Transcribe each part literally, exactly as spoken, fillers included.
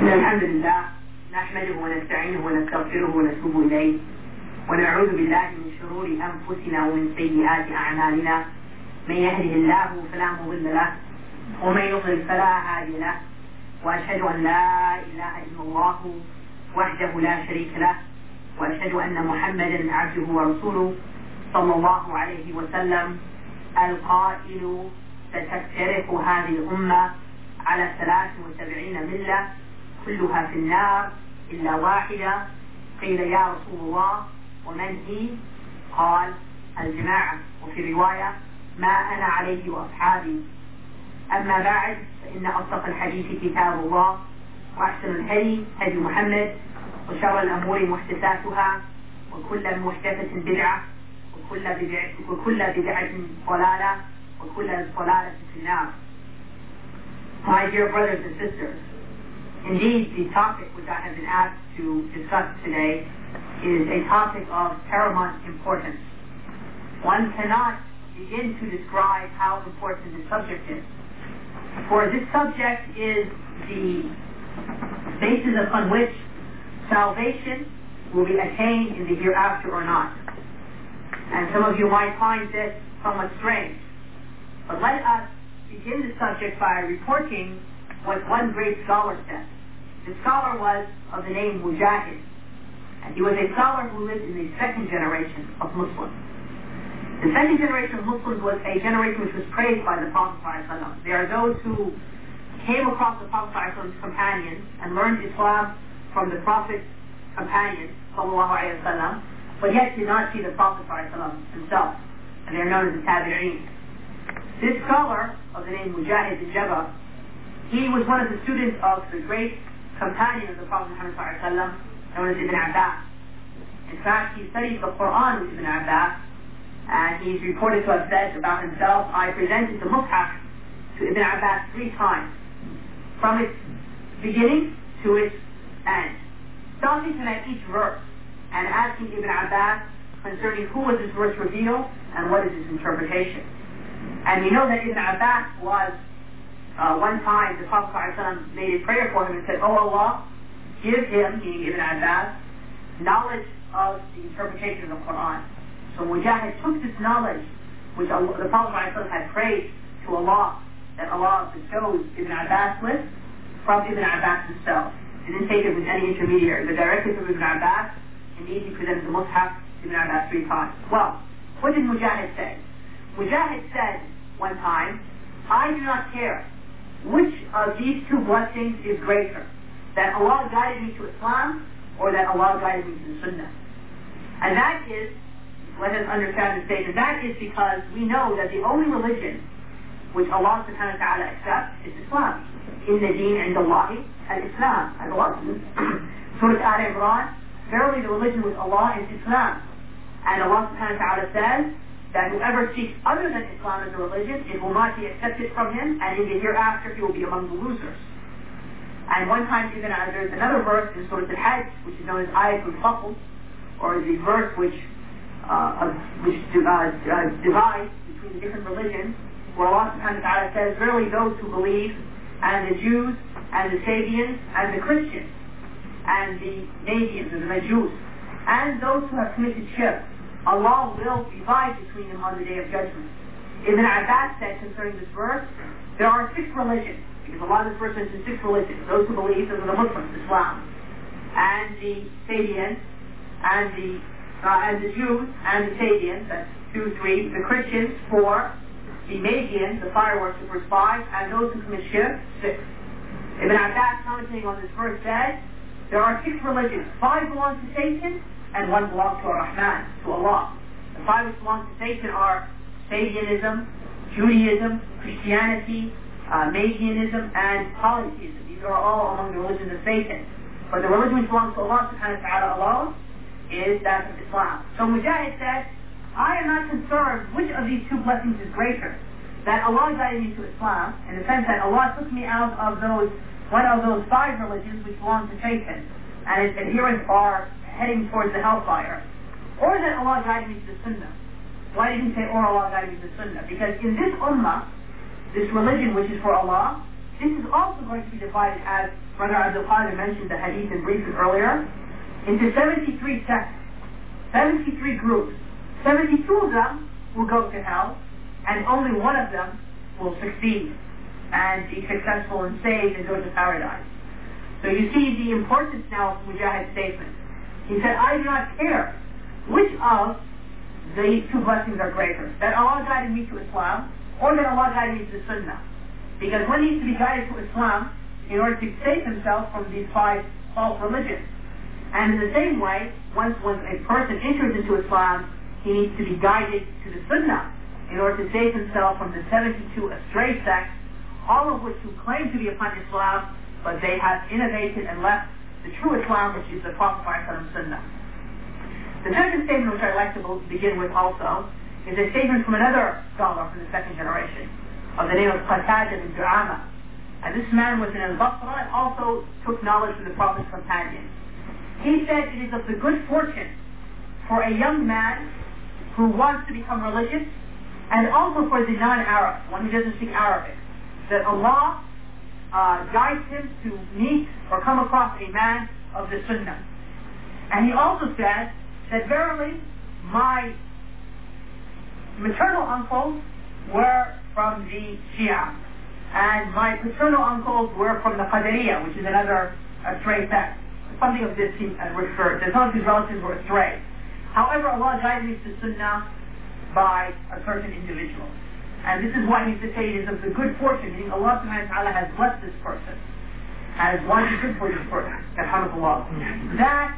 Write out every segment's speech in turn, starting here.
إن الحمد لله نحمده ونستعينه ونستغفره ونتوب إليه ونعوذ بالله من شرور أنفسنا ومن سيئات أعمالنا. من يهده الله فلا مضل له ومن يضلل فلا هادي له، وأشهد أن لا إله إلا الله وحده لا شريك له، وأشهد أن محمدا عبده ورسوله صلى الله عليه وسلم القائل: ستفترق هذه الأمة على ثلاث وسبعين ملة كلها في النار إلا واحدة. قيل: يا رسول الله ومن هي؟ قال: الجماعة. وفي رواية: ما أنا عليه وأصحابي. أما بعد، فإن أصدق الحديث كتاب الله، وأحسن الهدي هدي محمد، وشر الأمور محدثاتها، وكل محدثة بدعة، وكل بدعة وكل بدعة ضلالة، وكل ضلالة في النار. My dear brothers and sisters, indeed the topic which I have been asked to discuss today is a topic of paramount importance. One cannot begin to describe how important this subject is, for this subject is the basis upon which salvation will be attained in the hereafter or not. And some of you might find this somewhat strange, but let us begin the subject by reporting what one great scholar said. The scholar was of the name Mujahid, and he was a scholar who lived in the second generation of Muslims. The second generation of Muslims was a generation which was praised by the Prophet ﷺ. There are those who came across the Prophet ﷺ's companions and learned Islam from the Prophet's companions, ﷺ, but yet did not see the Prophet ﷺ himself, and they are known as the Tabi'een. This scholar of the name Mujahid bin Jabr, he was one of the students of the great companion of the Prophet Muhammad ﷺ, known as Ibn Abbas. In fact, he studied the Quran with Ibn Abbas, and he's reported to have said about himself, I presented the Mus'haf to Ibn Abbas three times, from its beginning to its end, stopping him at each verse and asking Ibn Abbas concerning who was this verse revealed and what is its interpretation. And we know that Ibn Abbas was, uh, one time the Prophet ﷺ made a prayer for him and said, Oh Allah, give him, meaning Ibn Abbas, knowledge of the interpretation of the Quran. So Mujahid took this knowledge, which Allah, the Prophet ﷺ had prayed to Allah, that Allah bestows Ibn Abbas with, from Ibn Abbas himself. He didn't take it with any intermediary, but directly from Ibn Abbas. Indeed, he presented the Mus'haf to Ibn Abbas three times. Well, what did Mujahid say? Mujahid said one time, I do not care which of these two blessings is greater, that Allah guided me to Islam or that Allah guided me to the Sunnah. And that is, let us understand the statement, that is because we know that the only religion which Allah subhanahu wa ta'ala accepts is Islam. Inna deen inda Allahi al-Islam. As Allah says, Surah Al-Imran, verily the religion with Allah is Islam. And Allah subhanahu wa ta'ala says that whoever seeks other than Islam as a religion, it will not be accepted from him, and in the hereafter he will be among the losers. And one time even uh, there's another verse in Surah Al-Hajj, which is known as Ayatul Fasl, or the verse which uh, which uh, uh, divides between the different religions, where Allah subhanahu wa ta'ala says, verily those who believe, and the Jews, and the Sabians, and the Christians, and the Nabians, and the Majus, and those who have committed shirk, Allah will divide between them on the day of judgment. Ibn Abbas said concerning this verse, there are six religions, because Allah in this verse mentions six religions. Those who believe, those are the Muslims, Islam, and the Sabians, and the uh, and the Jews, and the Sabians, that's two, three, the Christians, four, the Magians, the fire worshippers, five, and those who commit shirk, six. Ibn Abbas, commenting on this verse, said, there are six religions. Five belong to Satan, and one belongs to Ar-Rahman, to Allah. The five which belong to Satan are Sabianism, Judaism, Christianity, uh, Magianism, and polytheism. These are all among the religions of Satan. But the religion which belongs to Allah subhanahu wa ta'ala alone is that of Islam. So Mujahid said, I am not concerned which of these two blessings is greater, that Allah guided me to Islam, in the sense that Allah took me out of those, one of those five religions which belong to Satan, and its adherents are heading towards the hellfire, or that Allah guided me to the Sunnah. Why didn't he say, or Allah guided me to the Sunnah? Because in this ummah, this religion which is for Allah, this is also going to be divided as Brother Abdul Qadir mentioned the hadith in briefing earlier, into seventy-three sects, seventy-three groups. seventy-two of them will go to hell, and only one of them will succeed and be successful and saved and go to paradise. So you see the importance now of Mujahid's statement. He said, I do not care which of the two blessings are greater, that Allah guided me to Islam or that Allah guided me to Sunnah. Because one needs to be guided to Islam in order to save himself from these five false religions. And in the same way, once, once a person enters into Islam, he needs to be guided to the Sunnah in order to save himself from the seventy-two astray sects, all of which who claim to be upon Islam, but they have innovated and left the true Islam, which is the Prophet Sunnah. The second statement which I'd like to begin with also is a statement from another scholar from the second generation of the name of Qatada bin Du'ama. And this man was in Al-Basra and also took knowledge from the Prophet's companions. He said it is of the good fortune for a young man who wants to become religious, and also for the non-Arab, one who doesn't speak Arabic, that Allah uh, guides him to meet or come across a man of the Sunnah. And he also said that verily my maternal uncles were from the Shia, and my paternal uncles were from the Qadariyah, which is another astray sect. Something of this he referred to. Some of his relatives were astray. However, Allah guided me to Sunnah by a certain individual. And this is why he said it is of the good fortune, meaning Allah subhanahu wa ta'ala has blessed this person, has wanted good for this person, that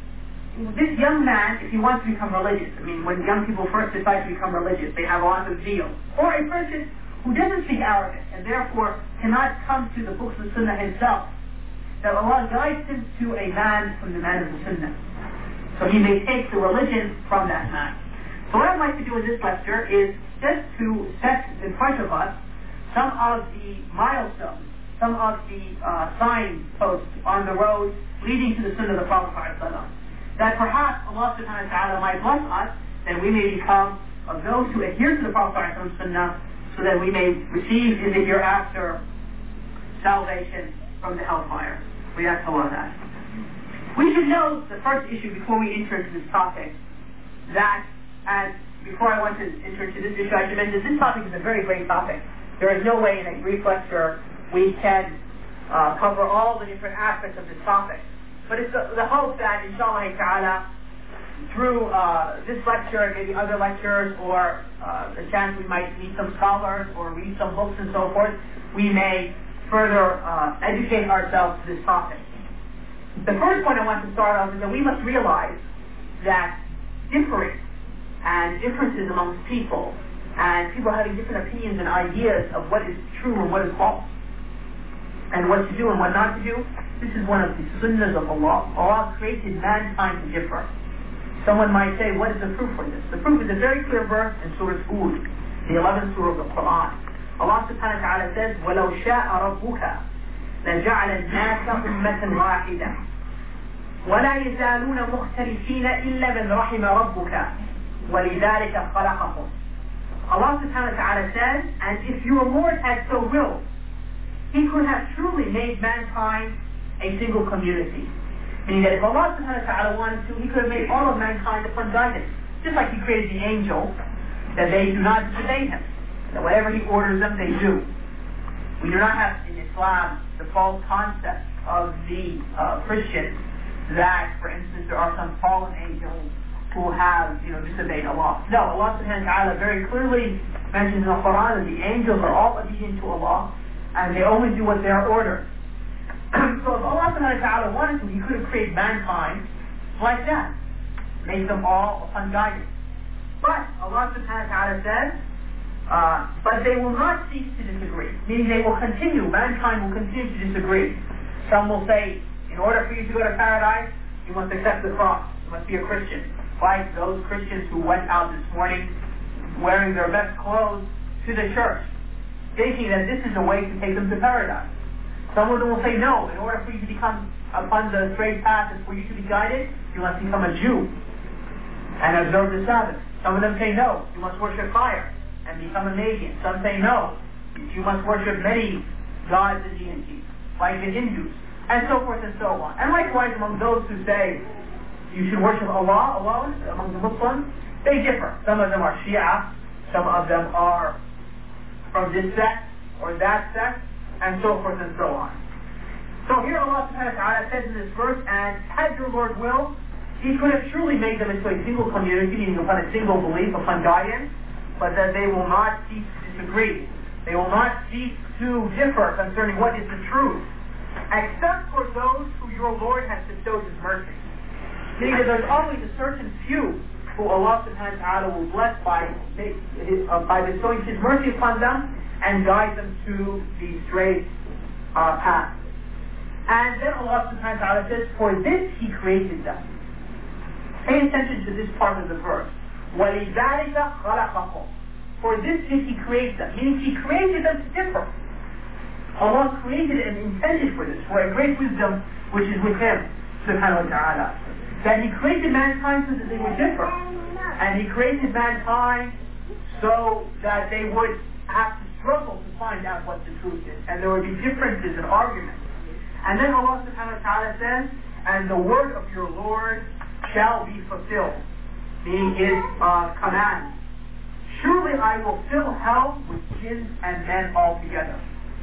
this young man, if he wants to become religious, I mean, when young people first decide to become religious, they have a lot of zeal. Or a person who doesn't speak Arabic, and therefore cannot come to the books of Sunnah himself, that Allah guides him to a man from the man of the Sunnah. So he may take the religion from that man. So what I'd like to do in this lecture is just to set in front of us some of the milestones, some of the uh, signposts on the road leading to the Sunnah of the Prophet ﷺ. That perhaps Allah subhanahu wa ta'ala might bless us, that we may become of those who adhere to the Prophet ﷺ Sunnah, so that we may receive in the hereafter salvation from the hellfire. We ask Allah that. We should know the first issue before we enter into this topic, that, and before I want to enter into this issue, I should mention this topic is a very great topic. There is no way in a brief lecture we can uh, cover all the different aspects of this topic. But it's the, the hope that, inshallah ta'ala, through uh, this lecture and maybe other lectures, or uh, the chance we might meet some scholars or read some books and so forth, we may further uh, educate ourselves to this topic. The first point I want to start off is that we must realize that differing and differences amongst people, and people having different opinions and ideas of what is true and what is false, and what to do and what not to do, this is one of the sunnahs of Allah. Allah created mankind to differ. Someone might say, what is the proof for this? The proof is a very clear verse in Surah Hud, the eleventh surah of the Quran. Allah subhanahu wa ta'ala says, وَلَوْ شَاءَ رَبُّكَ لَجَعَلَ النَّاسَ أُمَّةً وَاحِدَةً وَلَا يَزَالُونَ مُخْتَلِفِينَ إِلَّا مَنْ رَحِمَ رَبُّكَ وَلِذَلِكَ خَلَقَهُمْ. Allah subhanahu wa ta'ala says, and if your Lord had so willed, He could have truly made mankind a single community. Meaning that if Allah subhanahu wa ta'ala wanted to, He could have made all of mankind upon guidance. Just like He created the angels, that they do not disobey Him, that whatever He orders them, they do. We do not have in Islam the false concept of the uh, Christians that, for instance, there are some fallen angels who have, you know, disobeyed Allah. No, Allah subhanahu wa ta'ala very clearly mentions in the Quran that the angels are all obedient to Allah, and they only do what they are ordered. So if Allah subhanahu wa ta'ala wanted to, He could have created mankind like that, made them all upon guidance. But Allah subhanahu wa ta'ala says, uh, but they will not cease to disagree, meaning they will continue, mankind will continue to disagree. Some will say, in order for you to go to paradise, you must accept the cross, you must be a Christian. Like those Christians who went out this morning wearing their best clothes to the church, thinking that this is a way to take them to paradise. Some of them will say, no, in order for you to become upon the straight path and for you to be guided, you must become a Jew and observe the Sabbath. Some of them say, no, you must worship fire and become a Magian. Some say, no, you must worship many gods and deities, like the Hindus. and so forth and so on. And likewise, among those who say you should worship Allah alone, among the Muslims, they differ. Some of them are Shia, some of them are from this sect or that sect, and so forth and so on. So here Allah subhanahu wa ta'ala says in this verse, and had your Lord will, He could have surely made them into a single community, meaning upon a single belief, upon guidance, but that they will not cease to disagree. They will not cease to differ concerning what is the truth, except for those who your Lord has bestowed His mercy. Meaning that there's always a certain few who Allah subhanahu wa ta'ala will bless by, uh, by bestowing His mercy upon them and guide them to the straight uh, path. And then Allah subhanahu wa ta'ala says, for this He created them. Pay attention to this part of the verse. وَلِذَلِكَ خَلَقَكُمْ. For this did He create them. Meaning He created them to differ. Allah created and intended for this, for a great wisdom which is with Him, subhanahu wa ta'ala. That He created mankind so that they would differ. And He created mankind so that they would have to struggle to find out what the truth is. And there would be differences in arguments. And then Allah subhanahu wa ta'ala says, and the word of your Lord shall be fulfilled, meaning His uh, command. Surely I will fill hell with jinns and men altogether.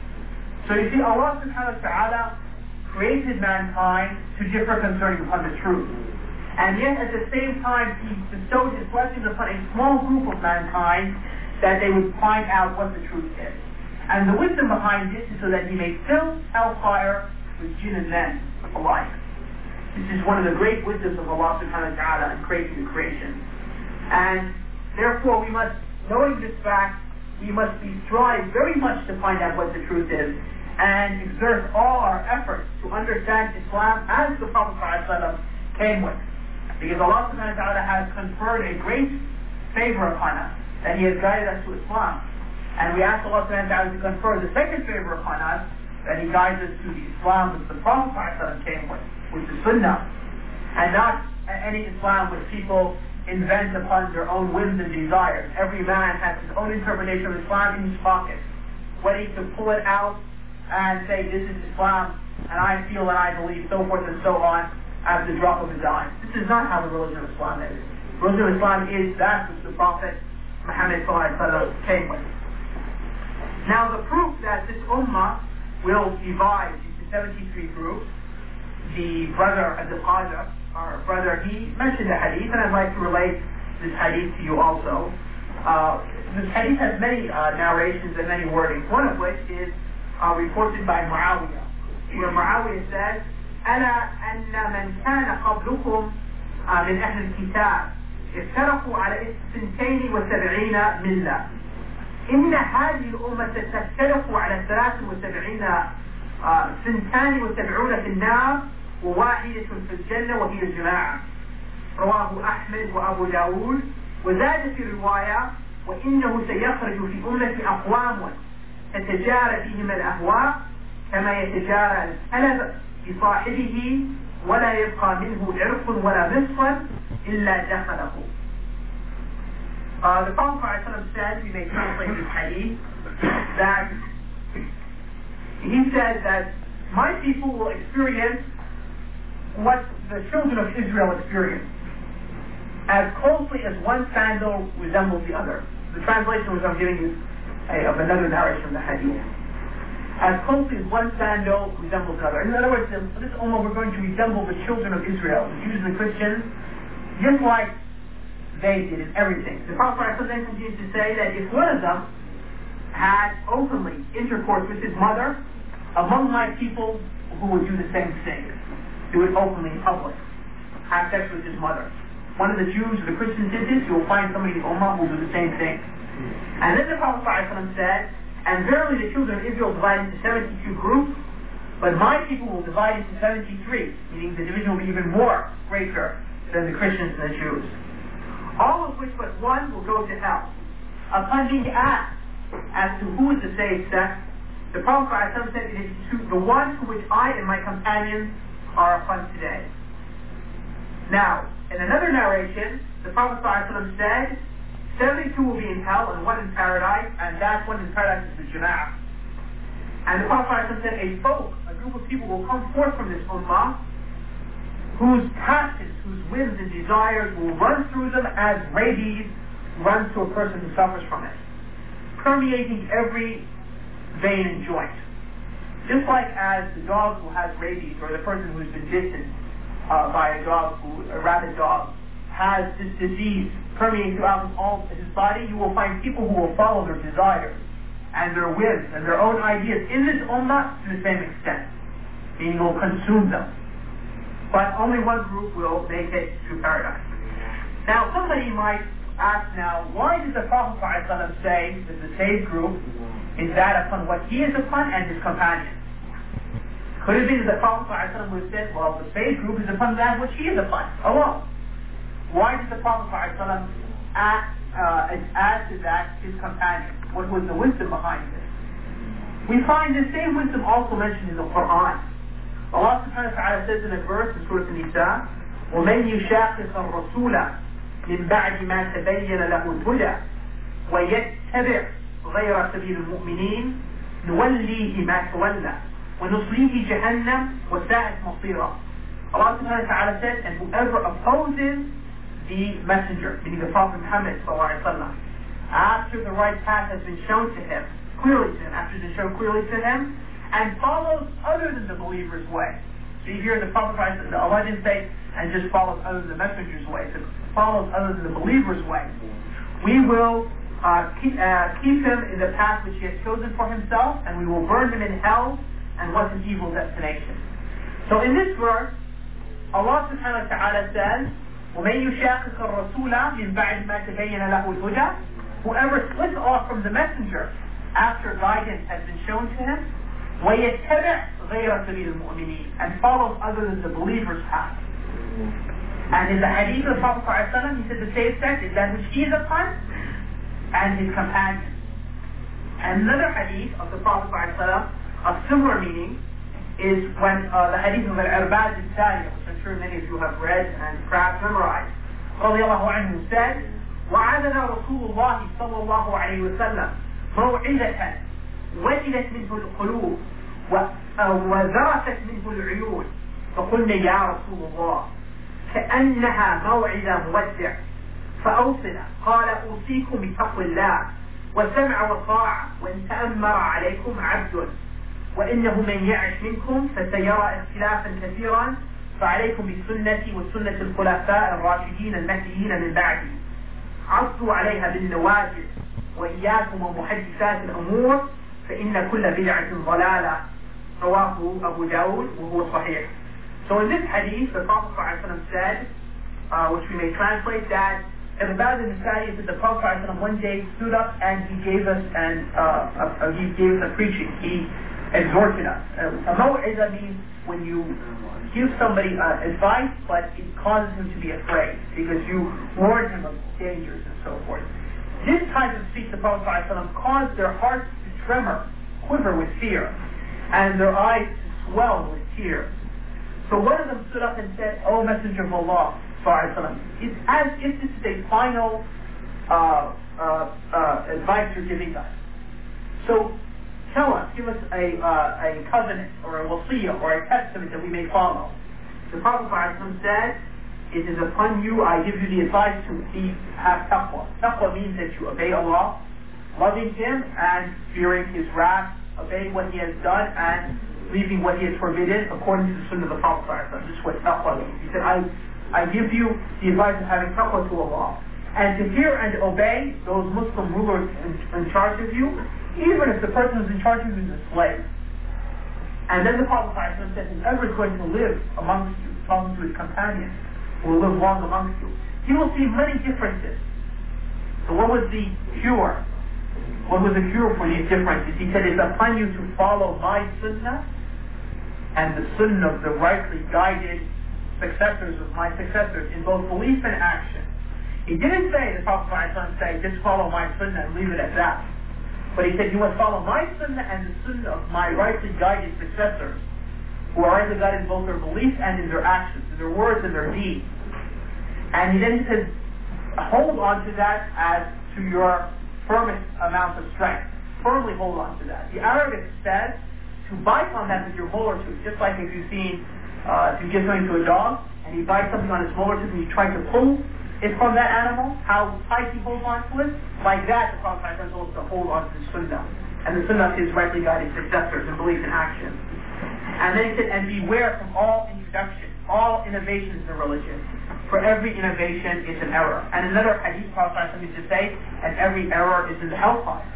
So you see, Allah subhanahu wa ta'ala created mankind to differ concerning upon the truth. And yet at the same time He bestowed His blessings upon a small group of mankind that they would find out what the truth is. And the wisdom behind this is so that He may fill hellfire with jinn and men alike. This is one of the great wisdoms of Allah subhanahu wa ta'ala in creating the creation. And therefore we must, knowing this fact, we must be strive very much to find out what the truth is and exert all our efforts to understand Islam as the Prophet ﷺ came with. Because Allah subhanahu wa ta'ala has conferred a great favor upon us, that He has guided us to Islam. And we ask Allah subhanahu wa ta'ala to confer the second favor upon us, that He guides us to the Islam which the Prophet ﷺ came with, which is Sunnah, and not any Islam which people invent upon their own whims and desires. Every man has his own interpretation of Islam in his pocket, ready to pull it out and say, this is Islam, and I feel and I believe, so forth and so on, at the drop of his eye. This is not how the religion of Islam is. The religion of Islam is that which the Prophet Muhammad came with. Now the proof that this ummah will divide into seventy-three groups, the brother of the Qadir, our brother, he mentioned a hadith, and I'd like to relate this hadith to you also. Uh, this hadith has many uh, narrations and many wordings, one of which is uh, reported by Muawiyah, where Muawiyah says, ألا أن من كان قبلكم من أهل الكتاب افترقوا على اثنتين وسبعين ملة إن هذه الأمة تفترق على ثلاث وسبعين ثنتان وسبعون في النار وواحدة في الجنة وهي الجماعة. رواه أحمد وأبو داود. وزاد في رواية وإنه سيخرج في أمة أقوام تتجارى فيهم الأهواء كما يتجارى الحلب بصاحبه ولا يبقى منه عرق ولا مصفر إلا دخله. Uh, the Prophet ﷺ said, we may translate this hadith, that he said that my people will experience what the children of Israel experienced, as closely as one sandal resembles the other. The translation which I'm giving you uh, of another narration of the hadith. As closely as one sandal resembles another. In other words, this ummah, we're going to resemble the children of Israel, the Jews and the Christians, just like they did in everything. The Prophet ﷺ continues to say that if one of them had openly intercourse with his mother, among my people who would do the same thing, do it openly in public, have sex with his mother. One of the Jews or the Christians did this, you will find somebody in the Ummah who will do the same thing. And then the Prophet ﷺ said, and verily the children of Israel divide into seventy-two groups, but my people will divide into seventy-three, meaning the division will be even more greater than the Christians and the Jews. All of which but one will go to hell. Upon being asked as to who is the saved sect, the Prophet ﷺ said, it is to the one to which I and my companions are upon today. Now, in another narration, the Prophet ﷺ said, seventy-two will be in hell and one in paradise, and that one in paradise is the Jama'ah. And the Prophet ﷺ said, a folk, a group of people will come forth from this ummah whose passions, whose whims and desires will run through them as rabies runs to a person who suffers from it, permeating every vein and joint. Just like as the dog who has rabies, or the person who's been bitten uh, by a dog, who, a rabid dog, has this disease permeating throughout his, all, his body, you will find people who will follow their desires and their whims and their own ideas in this ummah to the same extent, meaning will consume them. But only one group will make it to paradise. Now somebody might ask now, why did the Prophet ﷺ say that the saved group is that upon what he is upon and his companions? Could it be that the Prophet ﷺ would have said, well, the saved group is upon that which he is upon, alone? Why did the Prophet ﷺ add, uh, add to that his companions? What was the wisdom behind this? We find the same wisdom also mentioned in the Quran. Allah subhanahu wa ta'ala says in a verse in Surah An-Nisa, وَمَنْ يُشَاقِقَ الرَّسُولَ مِنْ بَعْدِ مَا تَبَيَّنَ لَهُ الْهُدَى وَيَتَّبِعْ غَيْرَ سَبِيلِ الْمُؤْمِنِينَ نُوَلِّيهِ مَا تَوَلَّى وَنُصْلِيهِ جَهَنَّمَ وَسَاءَتْ مَصِيرًا. Allah subhanahu wa ta'ala says, and whoever opposes the messenger, meaning the Prophet Muhammad sallallahu alaihi wasallam, after the right path has been shown to him, clearly to him, after it's been shown clearly to him, and follows other than the believer's way. So you hear the Prophet, Allah didn't say, and just follows other than the messenger's way, so follows other than the believer's way. We will uh, keep, uh, keep him in the path which he has chosen for himself, and we will burn him in hell, and what an evil destination. So in this verse, Allah subhanahu wa ta'ala says, وَمَنْ يُشَاقِقَ الرَّسُولَ مِنْ بَعْدِ مَا تَبَيَّنَ لَهُ الْهُدَى. Whoever splits off from the messenger after guidance has been shown to him, وَيَتَّبِعْ غَيْرَ سَبِيلِ الْمُؤْمِنِينَ, and follows other than the believer's path. And in the hadith of the Prophet ﷺ, he said the saved sect is that which he is upon and his companions. And another hadith of the Prophet ﷺ of similar meaning is when uh, the hadith of Al-Irbad al-Sari, which I'm sure many of you have read and perhaps memorized, radiallahu anhu said, وَعَدَنَا رَسُولُ اللَّهِ صَلَّى اللَّهُ عَلَيْهِ وَسَلَّمْ مَوْعِدَةً وجلت منه القلوب وذرفت منه العيون فقلنا يا رسول الله كأنها موعظة مودع فأوصنا. قال أوصيكم بتقوى الله والسمع والطاعة وإن تأمر عليكم عبد وإنه من يعش منكم فسيرى اختلافا كثيرا فعليكم بسنتي وسنة الخلفاء الراشدين المهديين من بعدي عضوا عليها بالنواجذ وإياكم ومحدثات الأمور فإن كل بدعة ضلالة. رواه Abu Dawud وهو صحيح. So in this hadith, the Prophet ﷺ said, uh, which we may translate that, Al-Irbad al-Sari said the Prophet ﷺ one day stood up and he gave us and uh, uh, he gave us a preaching. He exhorted us. Uh, a maw'iza means when you give somebody uh, advice, but it causes him to be afraid because you warn him of dangers and so forth. This type of speech, the Prophet ﷺ caused their hearts to tremor, quiver with fear, and their eyes to swell with tears. So one of them stood up and said, O Messenger of Allah, ﷺ, it's as if this is a final uh, uh, uh, advice you're giving us. So tell us, give us a, uh, a covenant or a wasiyah or a testament that we may follow. The Prophet ﷺ said, it is upon you, I give you the advice to be, have taqwa. Taqwa means that you obey Allah, loving Him and fearing His wrath, obeying what He has done and leaving what He has forbidden according to the sunnah of the Prophet. This is what taqwa means. He said, I, I give you the advice of having taqwa to Allah. And to fear and obey those Muslim rulers in, in charge of you, even if the person who's in charge of you is a slave. And then the Prophet said, whoever is going to live amongst you, talking to his companions, will live long amongst you, he will see many differences. So what was the cure? What was the cure for these differences? He said, it's upon you to follow my sunnah and the sunnah of the rightly guided successors of my successors in both belief and action. He didn't say, the Prophet said, just follow my sunnah and leave it at that. But he said, you must follow my sunnah and the sunnah of my rightly guided successors, who are rightly guided in both their belief and in their actions, in their words and their deeds. And he then says, hold on to that as to your firmest amount of strength. Firmly hold on to that. The Arabic says to bite on that with your molar tooth, just like if you've seen, uh, if you give something to a dog, and he bites something on his molar tooth and you try to pull it from that animal, how tight he holds on to it, like that the Prophet is supposed to hold on to the Sunnah. And the Sunnah is rightly guiding successors in belief and action. And then he said, and beware from all introduction, all innovations in religion. For every innovation is an error. And another hadith Prophet used to say, and every error is in the hellfire.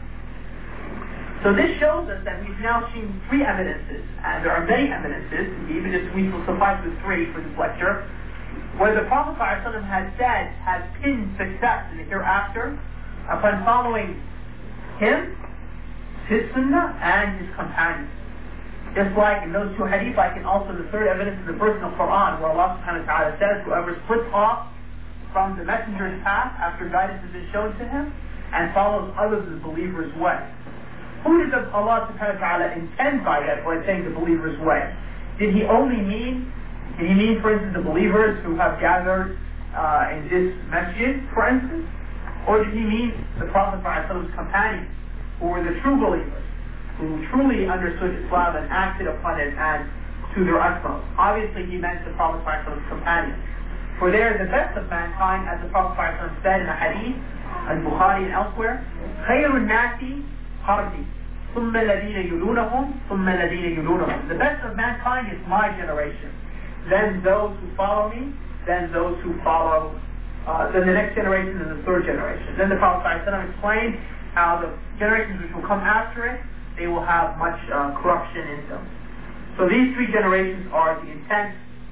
So this shows us that we've now seen three evidences, and there are many evidences, even if we will suffice with three for this lecture, where the Prophet ﷺ has said, has pinned success in the hereafter upon following him, his sunnah, and his companions. Just like in those two hadiths, like in also the third evidence is the verse in the Quran, where Allah subhanahu wa ta'ala says, whoever splits off from the messenger's path after guidance has been shown to him, and follows others as believers' way. Who did Allah subhanahu wa ta'ala intend by that by saying the believer's way? Did he only mean, did he mean, for instance, the believers who have gathered uh, in this masjid, for instance? Or did he mean the Prophet ﷺ's companions, who were the true believers, who truly understood Islam and acted upon it and to their utmost? Obviously he meant the Prophet ﷺ's companions. For they are the best of mankind, as the Prophet ﷺ said in a hadith, in Bukhari and elsewhere, خَيْرُ النَّاسِ Hardi, ثُمَّ الَّذِينَ يُلُونَهُمْ ثُمَّ الَّذِينَ يُلُونَهُم. The best of mankind is my generation. Then those who follow me, then those who follow, uh, then the next generation and the third generation. Then the Prophet ﷺ explained how the generations which will come after it, they will have much uh, corruption in them. So these three generations are the intent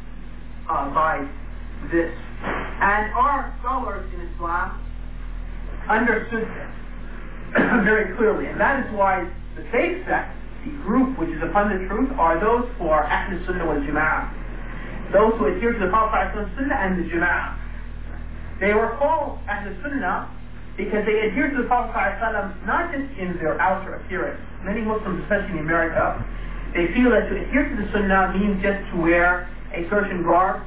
uh, by this. And our scholars in Islam understood this very clearly, and that is why the safe sect, the group which is upon the truth, are those who are Ahl Sunnah wal Jama'ah, those who adhere to the Prophet Sunnah and the Jama'ah. They were called Ahl Sunnah because they adhere to the Prophet not just in their outer appearance. Many Muslims, especially in America, they feel that to adhere to the Sunnah means just to wear a certain garb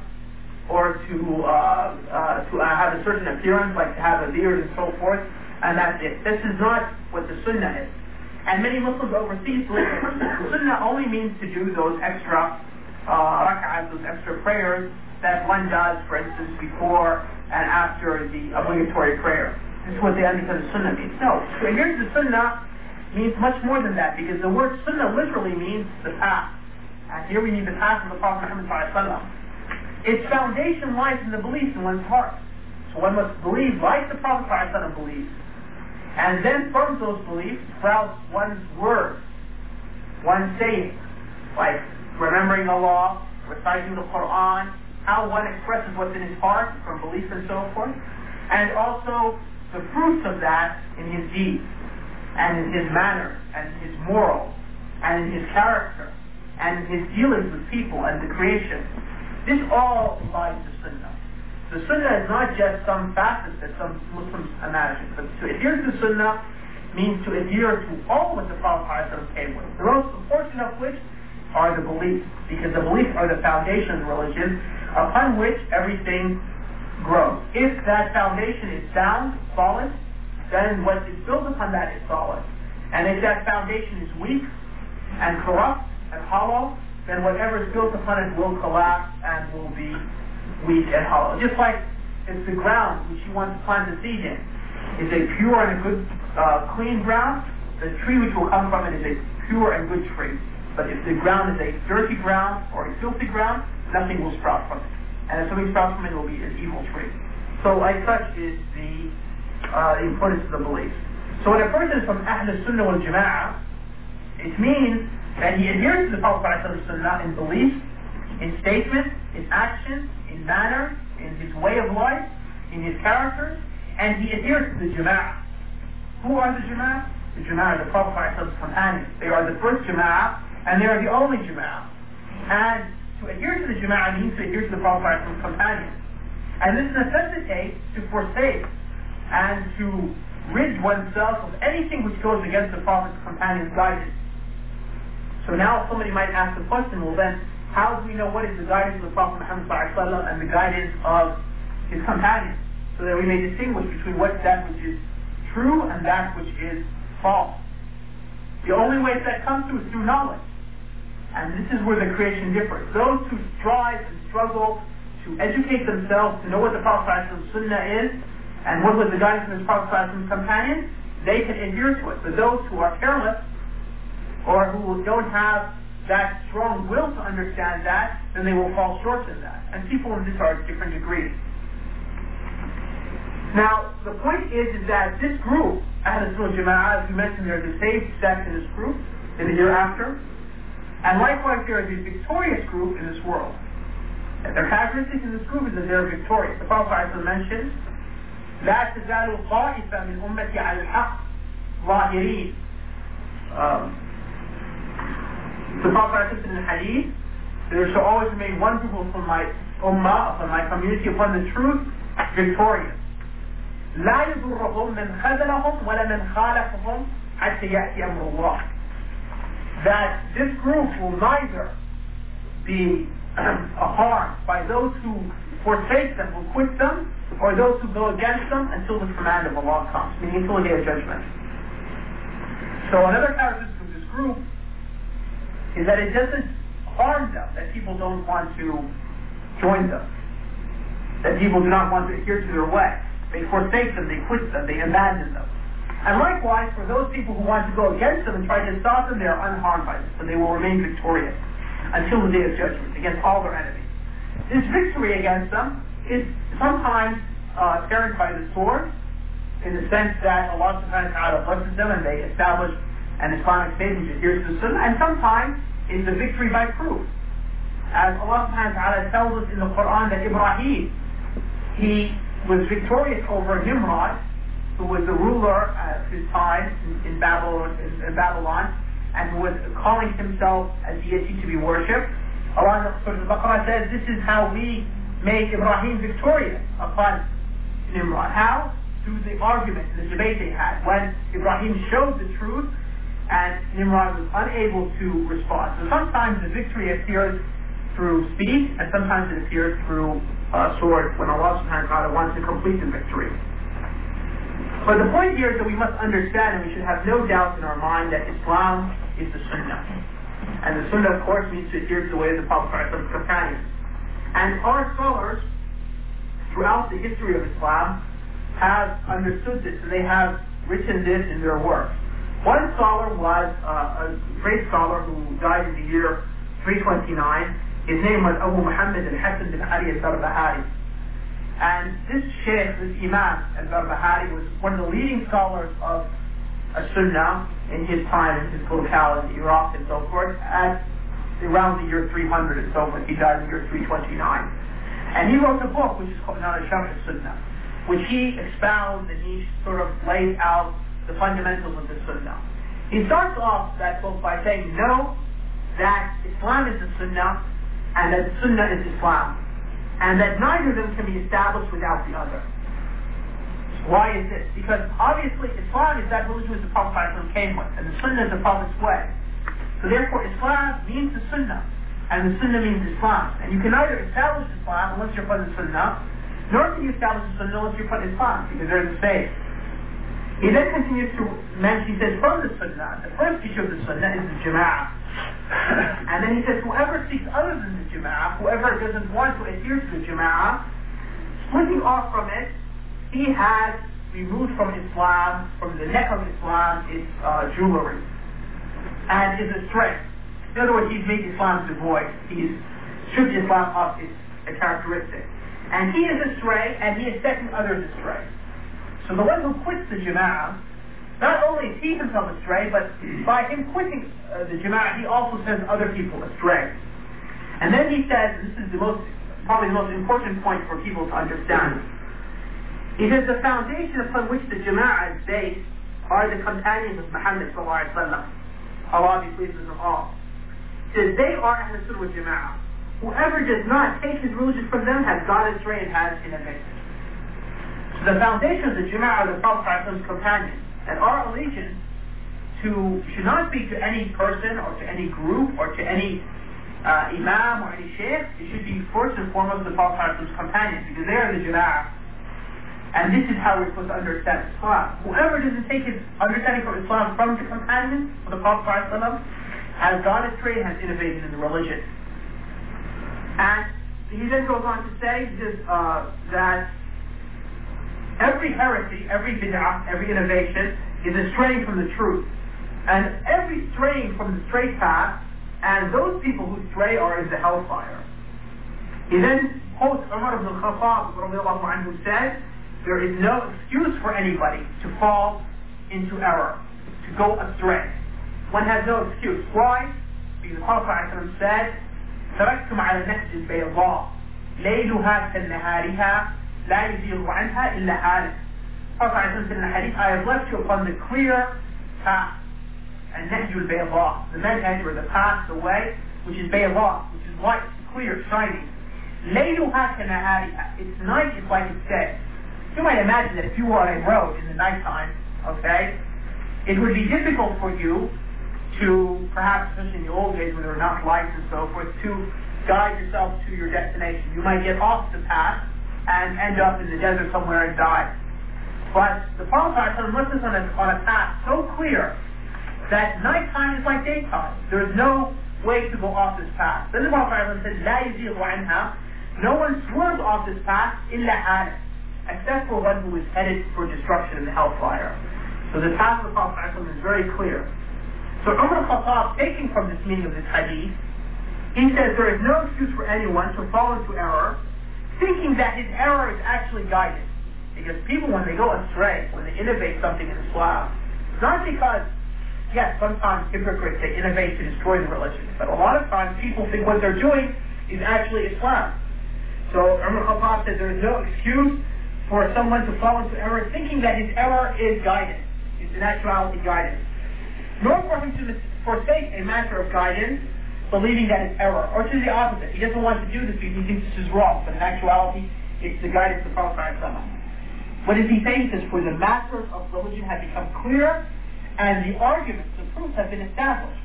or to uh, uh, to uh, have a certain appearance, like to have a beard and so forth. And that's it. This is not what the Sunnah is. And many Muslims overseas believe that the Sunnah only means to do those extra uh, rak'ahs, those extra prayers that one does, for instance, before and after the obligatory prayer. This is what they understand the Sunnah means. No, to adhere to the Sunnah means much more than that, because the word Sunnah literally means the path. And here we need the path of the Prophet Muhammad. Its foundation lies in the belief in one's heart. So one must believe like the Prophet believes. And then from those beliefs sprouts one's words, one's saying, like remembering Allah, reciting the Quran, how one expresses what's in his heart from belief and so forth, and also the fruits of that in his deeds, and in his manner, and his moral, and in his character, and in his dealings with people and the creation. This all lies in the Sunnah. The Sunnah is not just some facet that some Muslims imagine, but to adhere to the Sunnah means to adhere to all what the Prophet came with, the most important of which are the beliefs, because the beliefs are the foundation of religion upon which everything grows. If that foundation is sound, solid, then what is built upon that is solid. And if that foundation is weak and corrupt and hollow, then whatever is built upon it will collapse and will be weak and hollow. Just like if the ground which you want to plant a seed in is a pure and a good, uh, clean ground, the tree which will come from it is a pure and good tree. But if the ground is a dirty ground or a filthy ground, nothing will sprout from it. And if something sprouts from it, it will be an evil tree. So like such is the, uh, the importance of the belief. So when a person is from Ahl Sunnah wal Jama'ah, it means that he adheres to the Prophet Sunnah in belief, in statement, in action, in manner, in his way of life, in his character, and he adheres to the Jama'ah. Who are the Jama'ah? The Jama'ah are the Prophet's companions. They are the first Jama'ah, and they are the only Jama'ah. And to adhere to the Jama'ah means to adhere to the Prophet's companions. And this necessitates to forsake and to rid oneself of anything which goes against the Prophet's companions' guidance. So now somebody might ask the question, well then, how do we know what is the guidance of the Prophet Muhammad and the guidance of his companions? So that we may distinguish between what that which is true and that which is false. The only way that comes to is through knowledge. and this is where the creation differs. Those who strive and struggle to educate themselves, to know what the Prophet's Sunnah is, and what was the guidance of his Prophet's companions, they can adhere to it. But those who are careless, or who don't have that strong will to understand that, then they will fall short in that. And people in this are at different degrees. Now, the point is, is that this group, Ahl Sunnah Jama'ah, as we mentioned, there is a saved sect in this group, in the hereafter, and likewise there is a victorious group in this world. And their characteristics in this group is that they are victorious. The Prophet mentioned, لا تزال طائفة من أمتي على الحق ظاهرين. The Prophet said in the hadith, there shall always remain one group from my ummah, from my community, upon the truth, victorious. لا يضرهم من خذلهم ولا من خالفهم حتى يأتي أمر الله. That this group will neither be a harm by those who forsake them, who quit them, or those who go against them until the command of Allah comes, meaning until the day of judgment. So another characteristic of this group is that it doesn't harm them, that people don't want to join them, that people do not want to adhere to their way. They forsake them, they quit them, they abandon them. And likewise, for those people who want to go against them and try to stop them, they are unharmed by this, and they will remain victorious until the day of judgment, against all their enemies. This victory against them is sometimes uh, carried by the sword, in the sense that Allah subhanahu wa ta'ala blesses them and they establish an Islamic state which adheres to the Sunnah, and sometimes is the victory by proof. As Allah subhanahu wa ta'ala tells us in the Quran that Ibrahim, he was victorious over Nimrod, who was the ruler at his time in, in, Babylon, in, in Babylon, and who was calling himself a deity to be worshipped. Allah in Surah Al-Baqarah says, this is how we make Ibrahim victorious upon Nimrod. How? Through the argument, the debate they had. When Ibrahim showed the truth, and Nimrod was unable to respond. So sometimes the victory appears through speech, and sometimes it appears through uh, sword, when Allah subhanahu wa ta'ala wants to complete the victory. But the point here is that we must understand, and we should have no doubt in our mind, that Islam is the Sunnah. And the Sunnah, of course, means to adhere to the way of the Prophet and his companions. And our scholars, throughout the history of Islam, have understood this, and they have written this in their works. One scholar was uh, a great scholar who died in the year three twenty-nine. His name was Abu Muhammad al-Hasan bin Ali al-Barbahari. And this Sheikh, this Imam al-Barbahari, was one of the leading scholars of Sunnah in his time, in his locale in Iraq and so forth, at around the year three hundred and so forth. He died in the year three twenty-nine. And he wrote a book which is called Sharh al-Sunnah, which he expounds and he sort of lays out the fundamentals of the Sunnah. He starts off that book by saying, no, that Islam is the Sunnah, and that Sunnah is Islam, and that neither of them can be established without the other. Why is this? Because obviously Islam is that religion which the Prophet came with, and the Sunnah is the Prophet's way. So therefore Islam means the Sunnah, and the Sunnah means Islam. And you can neither establish Islam unless you're upon the Sunnah, nor can you establish the Sunnah unless you're upon Islam, because they're the same. He then continues to mention, he says, from the Sunnah, the first issue of the Sunnah is the Jama'ah. And then he says, whoever seeks other than the Jama'ah, whoever doesn't want to adhere to the Jama'ah, splitting off from it, he has removed from Islam, from the neck of Islam, its uh, jewelry, and is astray. In other words, he's made Islam devoid. He's stripped Islam of its a characteristic. And he is astray, and he is setting others astray. So the one who quits the Jama'ah, not only is he himself astray, but by him quitting uh, the Jama'ah, he also sends other people astray. And then he says, this is the most, probably the most important point for people to understand. He says the foundation upon which the Jama'ah is based are the companions of Muhammad sallallahu alaihi wasallam. Allah be pleased with them all. He says they are Ahl Sunnah wal Jama'ah. Whoever does not take his religion from them has gone astray and has innovated. The foundation of the Jama'ah are the Prophet's companions, and our allegiance to should not be to any person or to any group or to any uh, imam or any sheikh. It should be first and foremost the Prophet's companions, because they are the Jama'ah, and this is how we're supposed to understand Islam. Whoever doesn't take his understanding from Islam from the companions of the Prophet has gone astray and has innovated in the religion. And he then goes on to say this, uh, that every heresy, every bid'ah, every innovation is a straying from the truth. And every straying from the straight path, and those people who stray are in the hellfire. He then quotes Umar ibn al-Khattab, who said, there is no excuse for anybody to fall into error, to go astray. One has no excuse. Why? Because the Prophet said, تركتم على النهج البيضاء ليلها كنهارها لا يزيغ عنها إلا هالك. Prophet said in the hadith, I have left you upon the clear path, النهج البيضاء, the manhaj or the path, the way, which is bayضاء, which is white, clear, shining. ليلها كنهارها, its night is like its day. You might imagine that if you were on a road in the nighttime, okay, it would be difficult for you to, perhaps especially in the old days when there were not lights and so forth, to guide yourself to your destination. You might get off the path and end up in the desert somewhere and die. But the Prophet left us on a, on a path so clear that nighttime is like daytime. There is no way to go off this path. Then the Prophet said, لا يزيغ عنها, no one swerves off this path إلا هالك, except for one who is headed for destruction in the hellfire. So the path of the Prophet is very clear. So Umar al-Khattab, taking from this meaning of this hadith, he says there is no excuse for anyone to fall into error, thinking that his error is actually guided. Because people, when they go astray, when they innovate something in Islam, it's not because, yes, sometimes hypocrites, they innovate to destroy the religion, but a lot of times people think what they're doing is actually Islam. So Umar al-Khattab said there is no excuse for someone to fall into error, thinking that his error is guidance, is in actuality guidance. Nor for him to forsake a matter of guidance, believing that it's error, or to the opposite. He doesn't want to do this because he thinks this is wrong, but in actuality, it's the guidance of the Prophet. What is he saying? He says, for the masters of religion have become clear, and the arguments, the proofs have been established.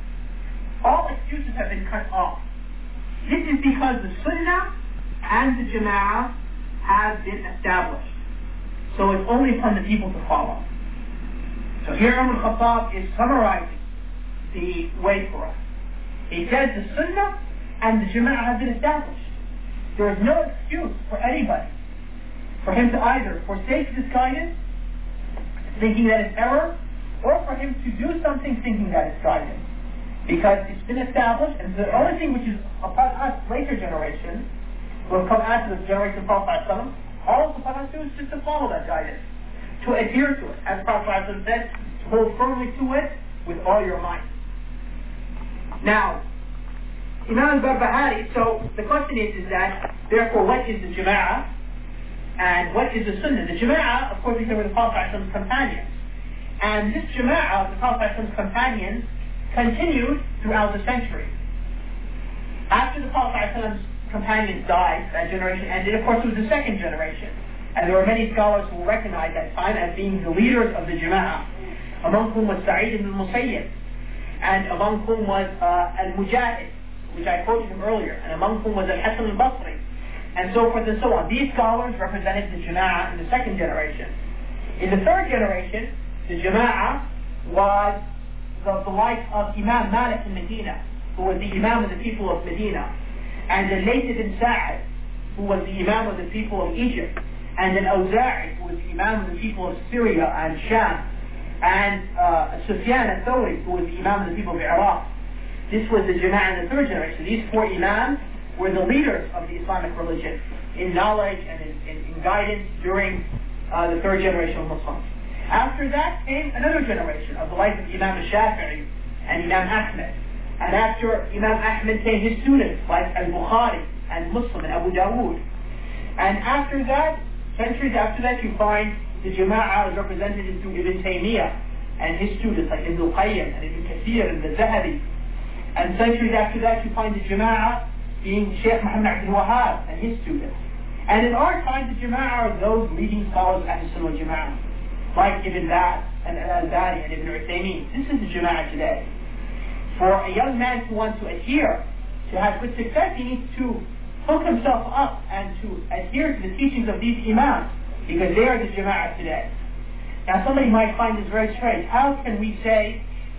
All excuses have been cut off. This is because the Sunnah and the Jama'ah have been established. So it's only upon the people to follow. So here Umar al-Khattab is summarizing the way for us. He says the Sunnah and the Jama'ah have been established. There is no excuse for anybody for him to either forsake this guidance, thinking that it's error, or for him to do something thinking that it's guidance. Because it's been established, and the only thing which is upon us, later generations, will come after the generation of Prophet, all of the Prophet do is just to follow that guidance, to adhere to it. As Prophet said, to hold firmly to it with all your might. Now, Imam al-Barbahari, so the question is, is that, therefore, what is the Jama'ah? And what is the Sunnah? The Jama'ah, of course, we say were the Prophet's companions. And this Jama'ah of the Prophet's companions continued throughout the century. After the Prophet's companions died, that generation ended, of course, it was the second generation. And there were many scholars who recognized that time as being the leaders of the Jama'ah, among whom was Sa'id ibn al-Musayyib, and among whom was uh, al-Mujahid, which I quoted him earlier, and among whom was al-Hasan al-Basri, and so forth and so on. These scholars represented the Jama'ah in the second generation. In the third generation, the Jama'ah was the, the likes of Imam Malik in Medina, who was the Imam of the people of Medina, and the Layth ibn Sa'ad, who was the Imam of the people of Egypt, and then Awza'i, who was the Imam of the people of Syria and Sham, and uh, Sufyan al-Thawri, who was the Imam of the people of Iraq. This was the Jama'ah in the third generation. These four Imams were the leaders of the Islamic religion in knowledge and in, in, in guidance during uh, the third generation of Muslims. After that came another generation of the life of Imam al-Shafi'i and Imam Ahmed. And after Imam Ahmed came his students like al-Bukhari and Muslim and Abu Dawood. And after that, centuries after that, you find the Jama'ah is represented through Ibn Taymiyyah and his students like Ibn Qayyim and Ibn Kathir and the Zahabi. And centuries after that, you find the Jama'ah being Sheikh Muhammad Abdul Wahhab and his students. And in our time, the Jama'ah are those leading scholars of Ahl-Sunnah wal Jama'ah, like Ibn Baz and Al-Albani and Ibn Uthaymeen. This is the Jama'ah today. For a young man to want to adhere, to have good success, he needs to hook himself up and to adhere to the teachings of these Imams, because they are the Jama'ah today. Now somebody might find this very strange. How can we say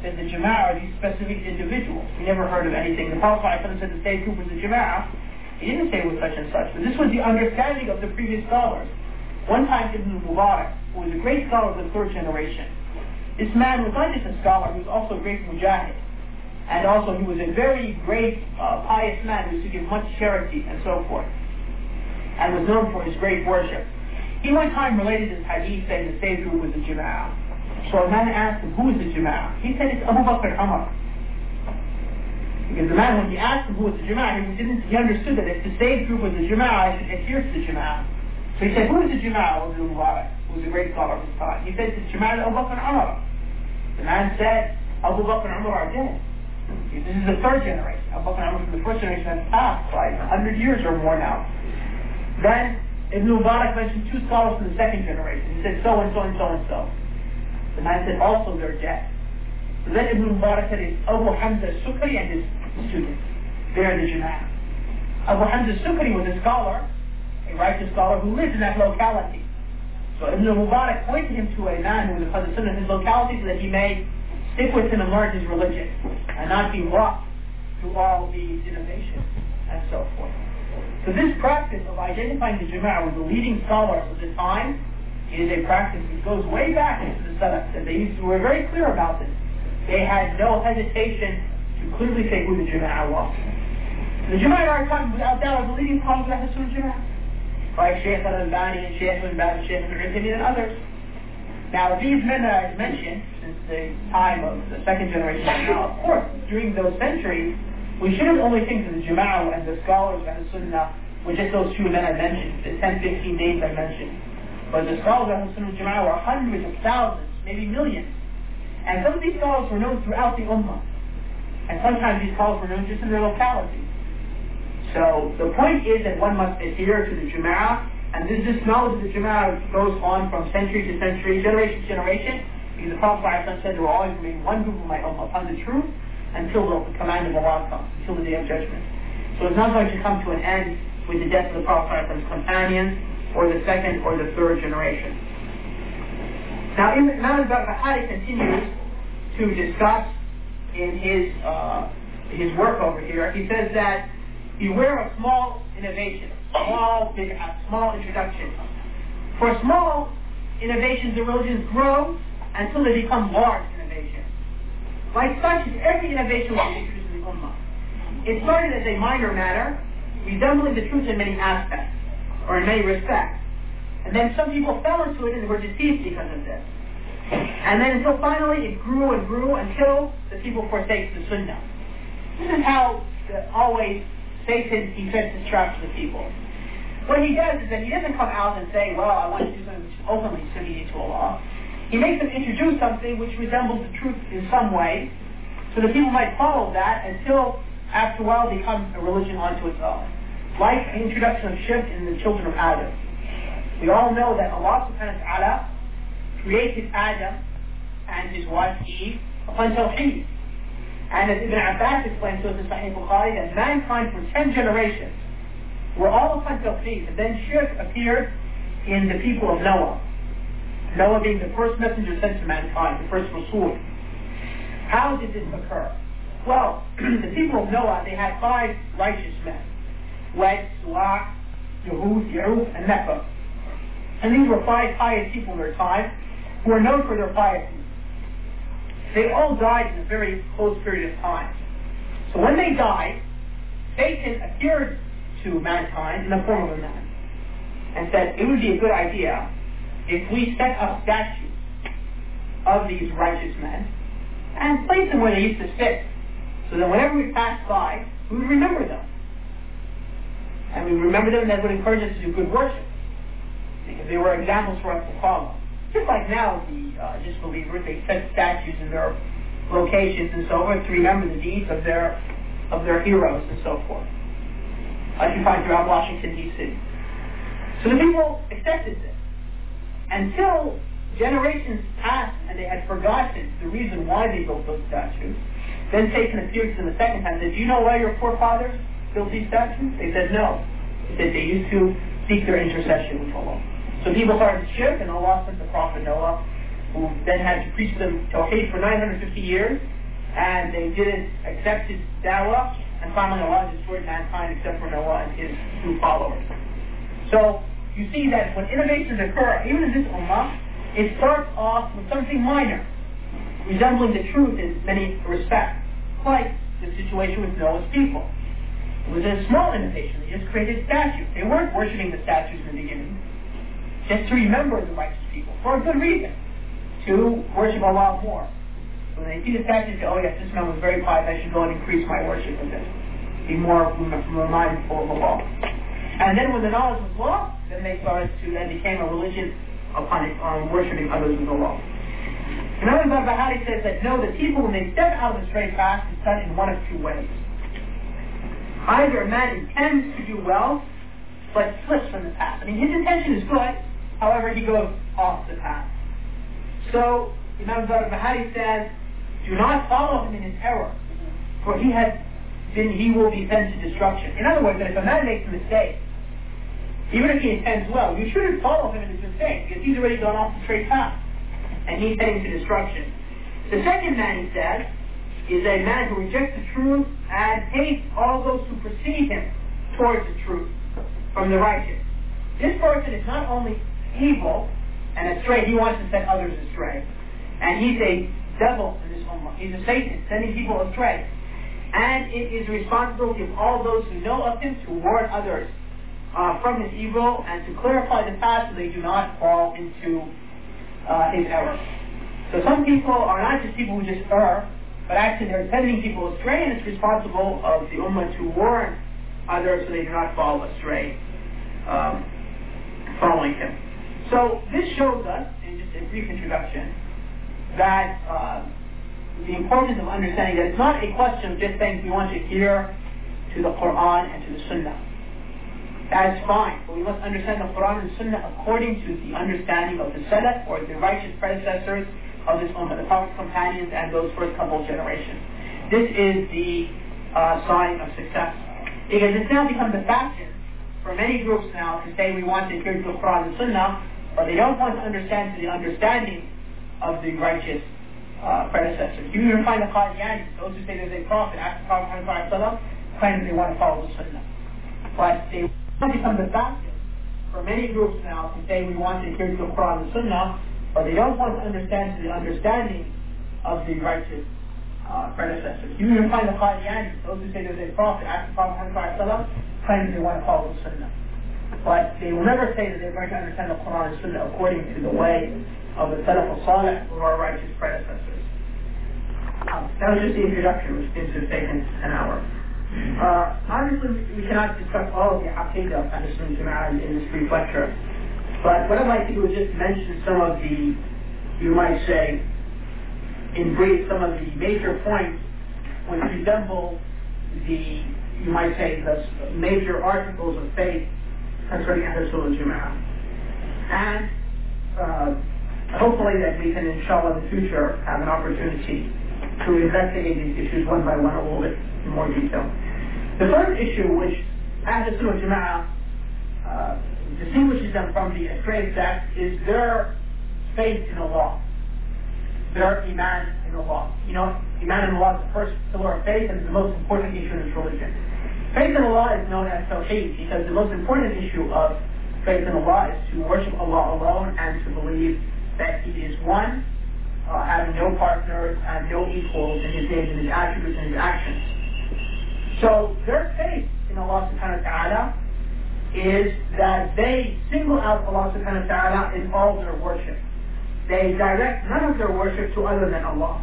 that the Jama'ah are these specific individuals. We never heard of anything. The Prophet said the same group was the Jama'ah. He didn't say it was such and such, but this was the understanding of the previous scholars. One time Ibn Mubarak, who was a great scholar of the third generation, this man was not just a scholar, he was also a great mujahid. And also he was a very great uh, pious man who used to give much charity and so forth, and was known for his great worship. He one time related this hadith saying the same group was the Jama'ah. So a man asked him, who is the Jama'ah? He said, it's Abu Bakr and Umar. Because the man, when he asked him who was the Jama'ah, he didn't. He understood that if the same group was the Jama'ah, I should adhere to the Jama'ah. So he said, who is the Jama'ah? Was Ibn Mubarak, who was a great scholar of his time. He said, the Jama'ah Abu Bakr and Umar. The man said, Abu Bakr and Umar are dead. This is the third generation. Abu Bakr and Umar from the first generation has passed by a hundred years or more now. Then Ibn Mubarak mentioned two scholars from the second generation. He said so and so and so and so. The man said also they're dead. So then Ibn Mubarak said it's Abu Hamza Sukri and his students. They're the Jama'ah. Abu Hamza Sukri was a scholar, a righteous scholar who lived in that locality. So Ibn Mubarak pointed him to a man who was a son of his locality so that he may stick with him and learn his religion and not be lost through all these innovations and so forth. So this practice of identifying the Jama'ah with the leading scholars of the time is a practice that goes way back into the Salaf, and they used to, were very clear about this. They had no hesitation to clearly say who the Jama'ah was. The Jama'ah are talking without doubt are the leading scholars of the Sunnah Jama'ah, like Shaykh al-Albani and Shaykh al-Baz, Shaykh al-Uthaymeen and others. Now these men that I've mentioned since the time of the second generation, now of course during those centuries, we shouldn't only think of the Jama'ah and the scholars and the Sunnah with just those few men I mentioned, the ten, fifteen names I mentioned. But the scholars of the Sunnah and Jama'ah were hundreds of thousands, maybe millions. And some of these scholars were known throughout the Ummah. And sometimes these scholars were known just in their locality. So the point is that one must adhere to the Jama'ah, and this, this knowledge of the Jama'ah goes on from century to century, generation to generation, because the Prophet said there will always remain one group of my Ummah upon the truth, until the command of Allah comes, until the day of judgment. So it's not going to come to an end with the death of the Prophet and his companions, or the second or the third generation. Now, Imam al-Barbahari continues to discuss in his uh, his work over here. He says that beware of small innovation, small big, small introduction. For small innovations, the religions grow until they become large innovations. Like such, every innovation was introduced in the Ummah. It started as a minor matter, resembling the truth in many aspects, or in many respects. And then some people fell into it and were deceived because of this. And then until finally it grew and grew until the people forsake the Sunnah. This is how the, always Satan he sets his traps to the people. What he does is that he doesn't come out and say, well, I want to do something which is openly Sunni to Allah. He makes them introduce something which resembles the truth in some way, so that people might follow that until, after a while, it becomes a religion unto its own. Like the introduction of shirk in the children of Adam. We all know that Allah subhanahu wa ta'ala created Adam and his wife Eve upon Tawheed. And as Ibn Abbas explains to us in Sahih Bukhari, that mankind for ten generations were all upon Tawheed, and then shirk appeared in the people of Noah. Noah being the first messenger sent to mankind, the first Rasul. How did this occur? Well, the people of Noah, they had five righteous men. Wed, Suah, Yehud, Yehud, and Nephah. And these were five pious people in their time who were known for their piety. They all died in a very close period of time. So when they died, Satan appeared to mankind in the form of a man and said, it would be a good idea if we set up statues of these righteous men and place them where they used to sit, so that whenever we pass by, we would remember them. And we would remember them, and that would encourage us to do good worship, because they were examples for us to follow. Just like now, the uh, disbelievers, they set statues in their locations and so forth to remember the deeds of their of their heroes and so forth. Like you find throughout Washington, D C So the people accepted this. Until generations passed and they had forgotten the reason why they built those statues, then Satan appeared to them the second time and said, do you know why your forefathers built these statues? They said no. He said they used to seek their intercession with Allah. So people started to shirk, and Allah sent the Prophet Noah, who then had to preach them Tawheed for nine hundred fifty years, and they didn't accept his dawah, and finally Allah destroyed mankind except for Noah and his two followers. So you see that when innovations occur, even in this ummah, it starts off with something minor, resembling the truth in many respects, like the situation with Noah's people. It was a small innovation. They just created statues. They weren't worshipping the statues in the beginning, just to remember the righteous people, for a good reason, to worship Allah more. So when they see the statues, they say, oh yes, this man was very pious, I should go and increase my worship of this. Be more mindful of Allah. And then when the knowledge was lost, then they started to, then became a religion upon it, um, worshipping others with Allah. Another Barbahari says that no, the people, when they step out of the straight path, it's done in one of two ways. Either a man intends to do well, but slips from the path. I mean, his intention is good, however, he goes off the path. So, Imam Barbahari says, do not follow him in his error, for he has been, he will be sent to destruction. In other words, that if a man makes a mistake, even if he intends well, you shouldn't follow him in his mistake, because he's already gone off the straight path, and he's heading to destruction. The second man, he says, is a man who rejects the truth and hates all those who precede him towards the truth from the righteous. This person is not only evil and astray, he wants to set others astray. And he's a devil in this ummah. He's a Satan, sending people astray. And it is the responsibility of all those who know of him to warn others uh, from his evil and to clarify the path so they do not fall into uh, his error. So some people are not just people who just err, but actually they're sending people astray, and it's responsible of the ummah to warn others so they do not fall astray um, following him. So this shows us, in just a brief introduction, that uh, the importance of understanding that it's not a question of just saying we want to adhere to the Quran and to the Sunnah. That's fine, but we must understand the Quran and Sunnah according to the understanding of the Salaf, or the righteous predecessors of this ummah, the Prophet's companions and those first couple of generations. This is the uh, sign of success. Because it's now become the fashion for many groups now to say we want to adhere to the Quran and Sunnah, or they don't want to understand to the understanding of the righteous uh, predecessors. You even find the Qadianis, those who say there's a prophet after the Prophet Muhammad claim they want to follow the Sunnah. But they want to become the fashion for many groups now to say we want to adhere to the Quran and Sunnah, or they don't want to understand to the understanding of the righteous uh, predecessors. You even find the Qadianis, those who say there's a prophet after the Prophet Muhammad claim they want to follow the Sunnah. But they will never say that they're going to understand the Quran and Sunnah according to the way of the Salaf al-Salih or our righteous predecessors. Um, that was just the introduction, which seems to have taken an hour. Uh, obviously, we cannot discuss all of the Aqidah of Ahl Sunnah Jama'ah in this brief lecture. But what I'd like to do is just mention some of the, you might say, in brief, some of the major points which resemble the, you might say, the major articles of faith concerning Ahl Sunnah Jama'ah. And uh, hopefully that we can, inshallah, in the future have an opportunity to investigate these issues one by one a little bit in more detail. The first issue which Ahl Sunnah Jama'ah uh, distinguishes them from the astray sect is their faith in Allah, their iman in Allah. You know, iman in Allah is the first pillar of faith and is the most important issue in this religion. Faith in Allah is known as Tawheed because the most important issue of faith in Allah is to worship Allah alone and to believe that He is one, uh, having no partners and no equals in His names and His attributes and His actions. So their faith in Allah subhanahu wa ta'ala is that they single out Allah subhanahu wa ta'ala in all their worship. They direct none of their worship to other than Allah.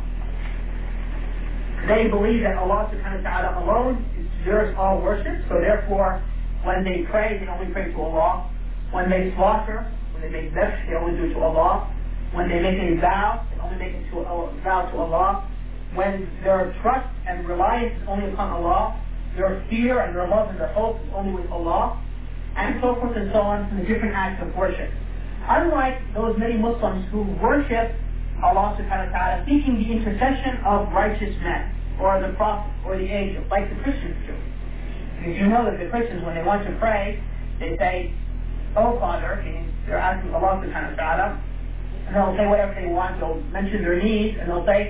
They believe that Allah subhanahu wa ta'ala alone deserves all worship, so therefore when they pray, they only pray to Allah. When they slaughter, when they make dhabh, they only do it to Allah. When they make a vow, they only make it to a vow to Allah. When their trust and reliance is only upon Allah, their fear and their love and their hope is only with Allah, and so forth and so on from the different acts of worship. Unlike those many Muslims who worship Allah subhanahu wa ta'ala seeking the intercession of righteous men, or the Prophet, or the angels, like the Christians do. Because you know that the Christians, when they want to pray, they say, "Oh Father," meaning they're asking Allah subhanahu wa ta'ala, and they'll say whatever they want, they'll mention their needs, and they'll say,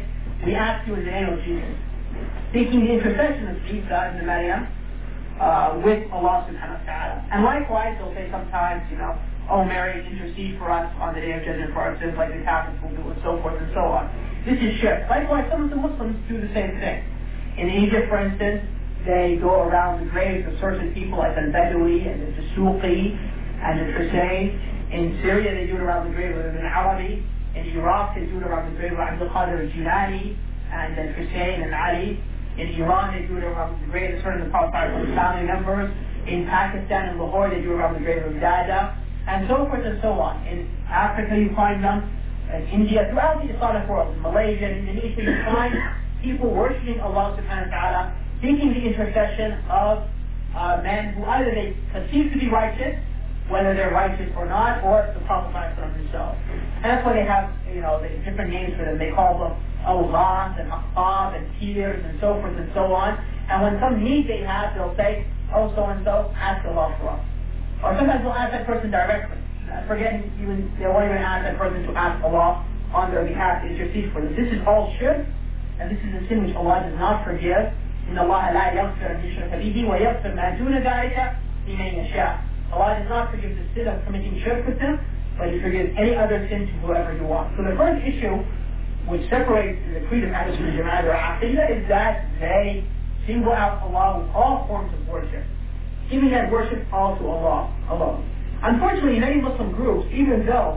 we ask you in the name of Jesus, seeking the intercession of Isa and Maryam uh, with Allah subhanahu wa ta'ala. And likewise, they'll say sometimes, you know, oh Mary, intercede for us on the day of judgment for our sins like the Catholics will do, and so forth and so on. This is shirk. Likewise, some of the Muslims do the same thing. In Egypt, for instance, they go around the graves of certain people like the Badawi and the Dasuqi and the Hussein. In Syria, they do it around the grave of Ibn Arabi. In Iraq, they do it around the grave of Abdul Qadir al-Jilani and then Hussein and Ali. In Iran, they do it around the grave of certain of the Prophet's family members. In Pakistan and Lahore, they do it around the grave of Dada, and so forth and so on. In Africa, you find them. In India, throughout the Islamic world, in Malaysia, in Indonesia, you find people worshiping Allah subhanahu wa ta'ala, seeking the intercession of uh, men who either they conceive to be righteous, whether they're righteous or not, or the Prophet himself. And that's why they have, you know, the different names for them. They call them Allah and Aqab and Tears and so forth and so on. And when some need they have, they'll say, oh, so-and-so, ask Allah for us. Or sometimes they'll ask that person directly. Forgetting even, they won't even ask that person to ask Allah on their behalf to intercede for them. This is all shirk, and this is a sin which Allah does not forgive. إِنَّ اللَّهَ لَا يَغْفِرُ أَنْ يُشْرَكَ بِهِ وَيَغْفِرُ مَا دُونَ ذَلِكَ لِمَنْ يَشَاءُ. Allah does not forgive the sin of committing shirk with Him, but He forgives any other sin to whoever He wants. So the first issue which separates the creed of Ahlus Sunnah Jama'ah or Aqidah is that they single out Allah with all forms of worship, giving that worship all to Allah alone. Unfortunately, many Muslim groups, even though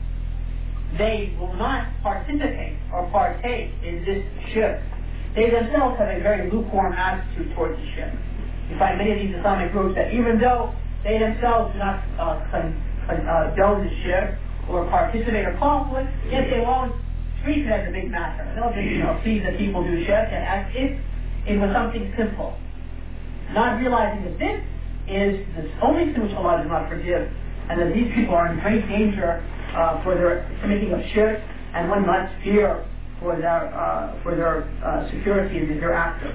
they will not participate or partake in this shirk, they themselves have a very lukewarm attitude towards the shirk. You find many of these Islamic groups that even though they themselves do not uh, con- con- uh, condone the shirk or participate or conflict, yet they won't treat it as a big matter. They'll just, you know, see that people do shirk and as if it was something simple, not realizing that this is the only sin which Allah does not forgive, and that these people are in great danger uh, for their committing of shirk, and one must fear for their uh, for their uh, security in the hereafter.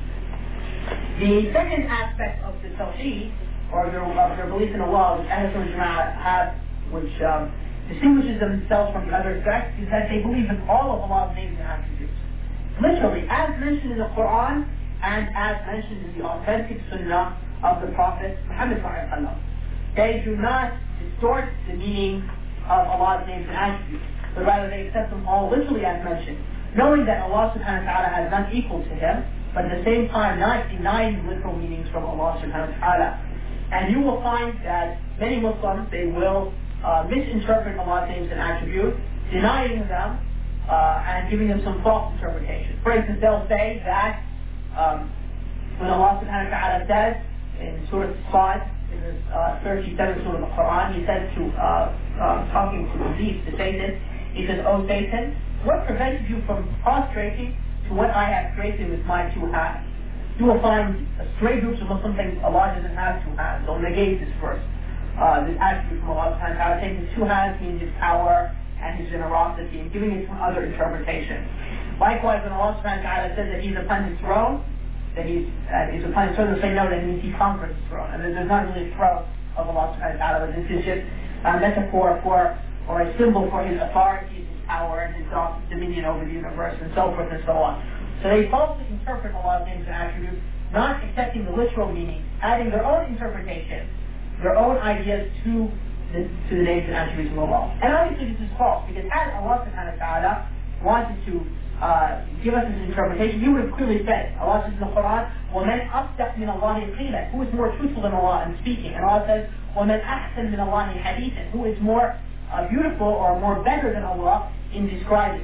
The second aspect of the tawheed, or their, of their belief in Allah, which Ahlul Sunnah Jama'ah have, which um, distinguishes themselves from the other sects, is that they believe in all of Allah's names and attributes. Literally, as mentioned in the Quran and as mentioned in the authentic Sunnah of the Prophet Muhammad sallallahu alaihi wasallam. They do not distort the meaning of Allah's names and attributes, but rather they accept them all literally as mentioned, knowing that Allah subhanahu wa ta'ala has none equal to Him, but at the same time not denying literal meanings from Allah subhanahu wa ta'ala. And you will find that many Muslims, they will uh, misinterpret Allah's names and attributes, denying them uh, and giving them some false interpretation. For instance, they'll say that um, when Allah subhanahu wa ta'ala says in Surah Sad, in the uh, thirty-seventh Surah of the Quran, He says to, uh, uh, talking to Iblis, to Satan, He says, "O Satan, what prevented you from prostrating to what I have created with my two hands?" You will find stray groups of Muslims saying Allah doesn't have two hands. They'll negate this verse. Uh, this attribute from Allah subhanahu wa ta'ala, taking two hands means His power and His generosity, and giving it some other interpretation. Likewise, when Allah subhanahu wa ta'ala says that He's upon His throne, that He's, uh, he's upon His throne, they'll say no, that means He conquers His throne. And there's not really a throne of Allah subhanahu wa ta'ala, but this is just a metaphor for, or a symbol for His authority, His power, and His dominion over the universe, and so forth and so on. So they falsely interpret Allah's names and attributes, not accepting the literal meaning, adding their own interpretation, their own ideas to the, to the names and attributes of Allah. And obviously this is false, because had Allah subhanahu wa ta'ala wanted to uh, give us this interpretation, He would have clearly said, Allah says in the Quran, وَمَنْ أَصْدَقْ مِنَ اللَّهِ قِيلًا, who is more truthful than Allah in speaking? And Allah says, وَمَنْ أَحْسَنْ مِنَ اللَّهِ حَدِيثًا, who is more uh, beautiful or more better than Allah in describing?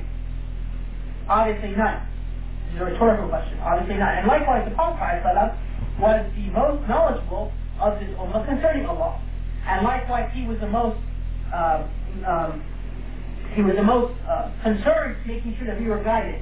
Obviously none. This is a rhetorical question. Obviously not. And likewise, the Prophet ﷺ was the most knowledgeable of this ummah concerning Allah. And likewise, he was the most uh, um, he was the most uh, concerned making sure that we were guided.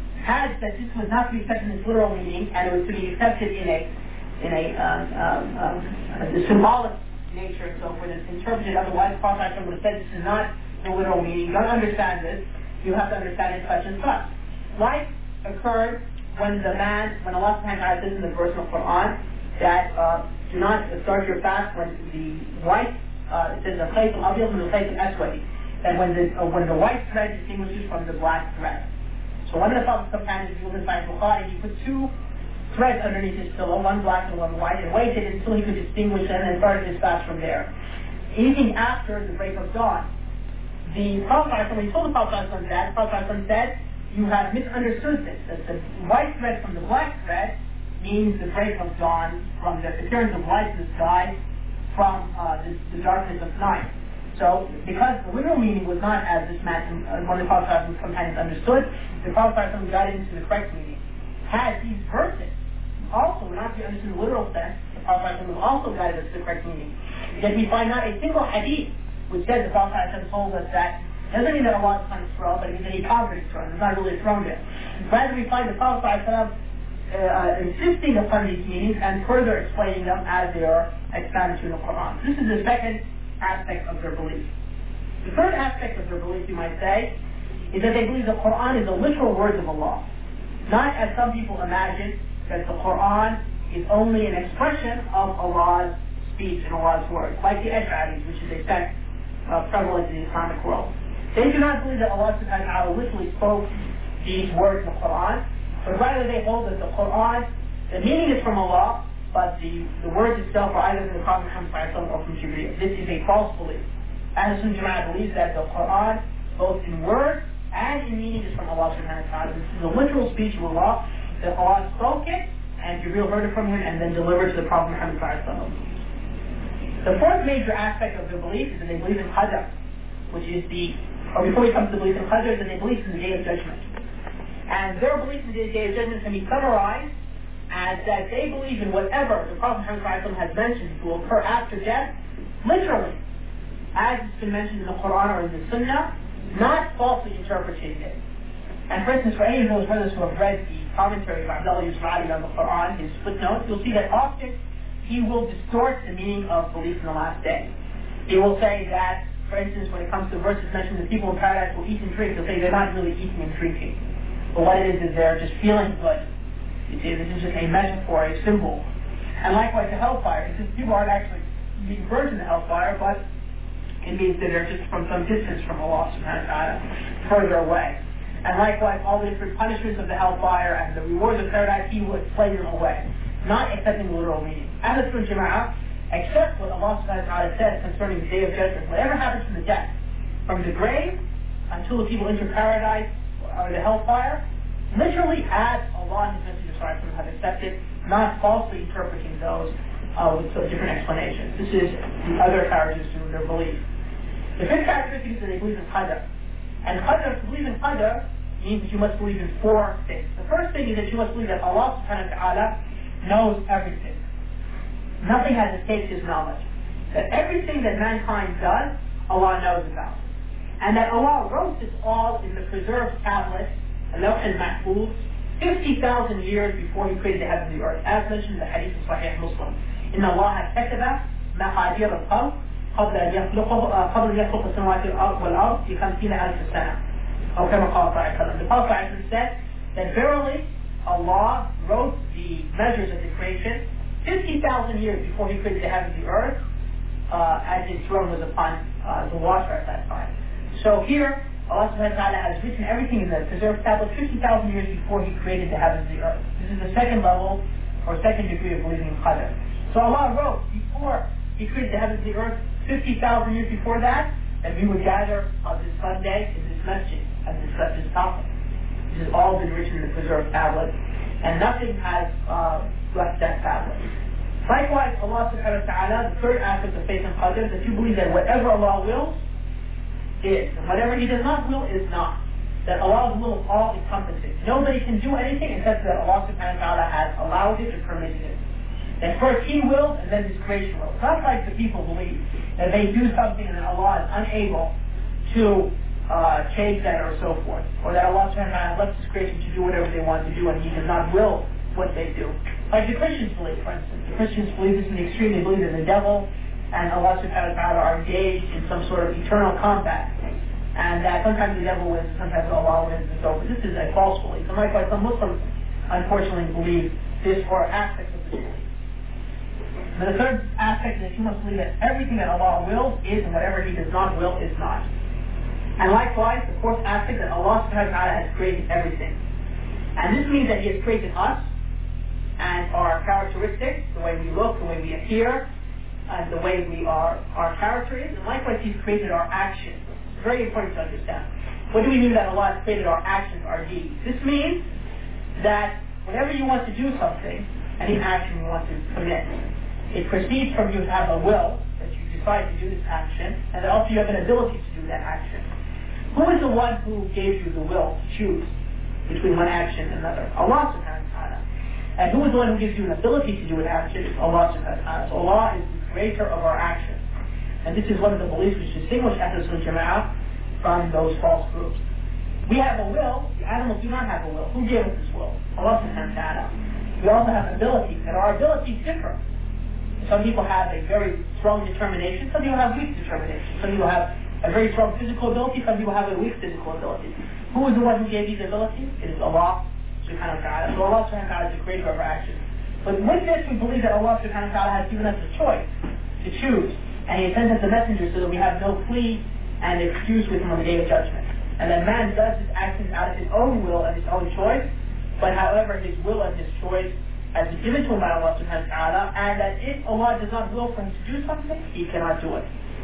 Had that this was not to be accepted in its literal meaning, and it was to be accepted in a in a um, um, um, the symbolic nature and so forth, it's interpreted otherwise, the Prophet ﷺ would have said this is not the literal meaning. You don't understand this. You have to understand it such and such. Like occurred when the man, when Allah subhanahu wa ta'ala says in the verse of the Quran that uh, do not start your fast when the white, uh, it says the khayt al-abyad and the khayt al-aswad, that when the uh, when the white thread distinguishes from the black thread. So one of the Prophet's companions, Ibn Sa'id Bukhari, he put two threads underneath his pillow, one black and one white, and waited until he could distinguish them and started his fast from there. Evening after the break of dawn, the Prophet, when he told the Prophet that, the Prophet said, you have misunderstood this, that the white thread from the black thread means the break of dawn from the appearance of light in the sky from uh, the, the darkness of night. So, because the literal meaning was not as this man, uh, one of the Prophet's companions understood, the Prophet got into the correct meaning. Had these verses also not to be understood in the literal sense, the Prophet also guided us to the correct meaning. Yet we find not a single hadith which says the Prophet told us that doesn't mean that Allah is on his throne, but it means that he conquered his throne. There's not really a throne there. Rather, we find the Prophet uh, uh, insisting upon these meanings and further explaining them as they are expounded in the Quran. This is the second aspect of their belief. The third aspect of their belief, you might say, is that they believe the Quran is the literal words of Allah. Not as some people imagine, that the Quran is only an expression of Allah's speech and Allah's words, like the Ash'aris, which is a sect uh, prevalent in the Islamic world. They do not believe that Allah subhanahu wa ta'ala literally spoke these words in the Quran, but rather they hold that the Quran, the meaning is from Allah, but the, the words itself are either from the Prophet Muhammad or from Jibreel. This is a false belief. Ahlul Sunnah Jama'ah believes that the Quran, both in word and in meaning, is from Allah subhanahu wa ta'ala. This is a literal speech of Allah, that Allah spoke it, and Jibreel heard it from him, and then delivered to the Prophet Muhammad. The fourth major aspect of their belief is that they believe in Qadr, which is the, or before we come to the belief in Qadr, is that they believe in the Day of Judgment. And their belief in the Day of Judgment can be summarized as that they believe in whatever the Prophet Muhammad has mentioned will occur after death, literally, as it's been mentioned in the Quran or in the Sunnah, not falsely interpreting it. And for instance, for any of those brothers who have read the commentary of Abdullah Yusrali on the Quran, his footnotes, you'll see that often he will distort the meaning of belief in the last day. He will say that, for instance, when it comes to verses mentioning the people in paradise will eat and drink, he'll say they're not really eating and drinking. But what it is is they're just feeling good. You see, this is just a metaphor, a symbol. And likewise, the hellfire, because people aren't actually being burned in the hellfire, but it means that they're just from some distance from Allah subhanahu wa ta'ala, further away. And likewise, all the different punishments of the hellfire and the rewards of paradise, he will explain them away, not accepting the literal meaning. Ahlul Sunnah Jama'ah accept what Allah subhanahu wa ta'ala says concerning the Day of Judgment. Whatever happens from the death, from the grave until the people enter paradise or the hellfire, literally as Allah and His Messenger have accepted, not falsely interpreting those uh, with some different explanations. This is the other characteristic of their belief. The fifth characteristic is that they believe in Qadr. And Qadr, to believe in Qadr means that you must believe in four things. The first thing is that you must believe that Allah subhanahu wa ta'ala knows everything. Nothing has escaped His knowledge. That everything that mankind does, Allah knows about. And that Allah wrote this all in the preserved tablet, Al-Lawh al-Mahfuz, fifty thousand years before He created the heavens and the earth. As mentioned in the hadith of Sahih Muslim. إِنَّ اللَّهَ كَتَبَ مَقَادِيرَ الْخَلْقِ قبل أن يخلقه قبل أن يخلق السماوات والأرض في خمسين ألف سنة. أو كما قال صلى الله عليه وسلم. The Prophet said that verily Allah wrote the measures of the creation fifty thousand years before He created the heavens and the earth, uh, as His throne was upon uh, the water at that time. So here, Allah subhanahu wa ta'ala has written everything in the preserved tablet fifty thousand years before He created the heavens and the earth. This is the second level, or second degree of believing in Qadr. So Allah wrote before He created the heavens and the earth, fifty thousand years before that, and we would gather on this Sunday in this masjid and discuss this topic. This has all been written in the preserved tablet, and nothing has uh, left that tablet. Likewise, Allah subhanahu wa ta'ala, the third aspect of faith in Qadr, that you believe that whatever Allah wills is, and whatever He does not will is not. That Allah's will is all encompassing. Nobody can do anything except that Allah subhanahu wa ta'ala has allowed it or permitted it. That first He wills and then His creation wills. Not like the people believe that they do something and that Allah is unable to uh, change that or so forth. Or that Allah subhanahu wa ta'ala left His creation to do whatever they want to do and He does not will what they do. Like the Christians believe, for instance. The Christians believe this in the extreme. They believe that the devil and Allah subhanahu wa ta'ala are engaged in some sort of eternal combat. And that sometimes the devil wins, sometimes Allah wins, and so forth. This is a false belief. And likewise, some Muslims unfortunately believe this or aspects of this belief. But the third aspect is that you must believe that everything that Allah wills is, and whatever He does not will is not. And likewise, the fourth aspect, that Allah subhanahu wa ta'ala has created everything. And this means that He has created us and our characteristics, the way we look, the way we appear, and the way we are, our character is. And likewise, He's created our actions. It's very important to understand. What do we mean that Allah has created our actions, our deeds? This means that whenever you want to do something, any action you want to commit, it proceeds from you to have a will, that you decide to do this action, and that also you have an ability to do that action. Who is the one who gave you the will to choose between one action and another? Allah subhanahu wa ta'ala. And who is the one who gives you an ability to do an action? It's Allah subhanahu wa ta'ala. So Allah is the creator of our actions. And this is one of the beliefs which distinguish Ahlus Sunnah Jama'ah from those false groups. We have a will, the animals do not have a will. Who gave us this will? Allah subhanahu wa ta'ala. We also have abilities, and our abilities differ. Some people have a very strong determination, some people have weak determination. Some people have a very strong physical ability, some people have a weak physical ability. Who is the one who gave these abilities? It is Allah subhanahu wa ta'ala. So Allah subhanahu wa ta'ala is the creator of our actions. But with this, we believe that Allah subhanahu wa ta'ala has given us a choice to choose. And He sends us a messenger so that we have no plea and excuse with Him on the day of judgment. And that man does his actions out of his own will and his own choice, but however his will and his choice has been given to him by Allah subhanahu wa ta'ala, and that if Allah does not will for him to do something, he cannot do it.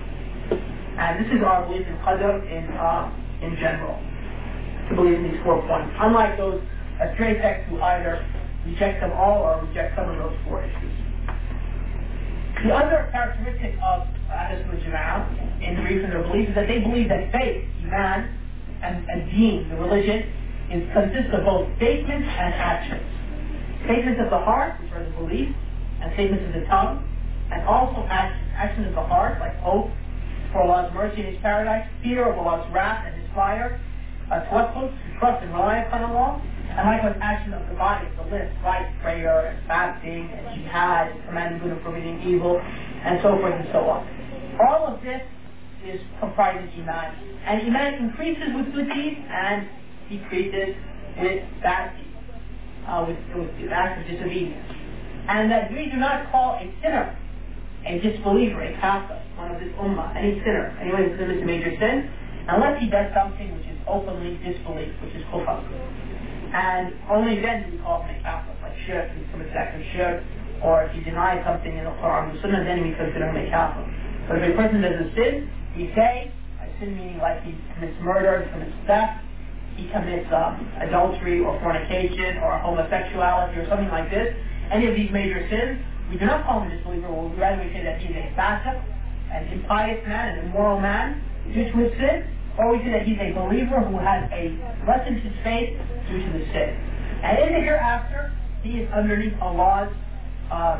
And this is our belief in Qadr in, uh, in general, to believe in these four points. Unlike those stray texts who either reject them all or reject some of those four issues. The other characteristic of Ahlus Sunnah Jama'ah in brief in their belief is that they believe that faith, Iman, and, and deen, the religion, is, consists of both statements and actions. Statements of the heart, which are the belief, and statements of the tongue, and also actions. Actions of the heart, like hope for Allah's mercy and His paradise, fear of Allah's wrath and His fire, uh, tawakkul, to trust and rely upon Allah, and likewise actions of the body, the lips, like prayer and fasting and jihad, and commanding good and forbidding evil, and so forth and so on. All of this is comprised in Iman. And Iman increases with good deeds and decreases with bad deeds, uh, with, with acts of disobedience. And that we do not call a sinner a disbeliever, a kafir, one of this ummah, any sinner, anyone who's committed a major sin, unless he does something which is openly disbelief, which is kufr. And only then do we call him a kafir, like shirk, if he commits an act of shirk, or if he denies something in the Quran or Sunnah, then we consider him a kafir. But if a person does a sin, we say, a sin meaning like he commits murder, he commits theft, he commits um, adultery or fornication or homosexuality or something like this, any of these major sins, we do not call him a disbeliever. We rather we say that he's a fasiq, an impious man, an immoral man due to his sin, or we say that he's a believer who has a lessened his faith due to the sin. And in the hereafter, he is underneath Allah's uh,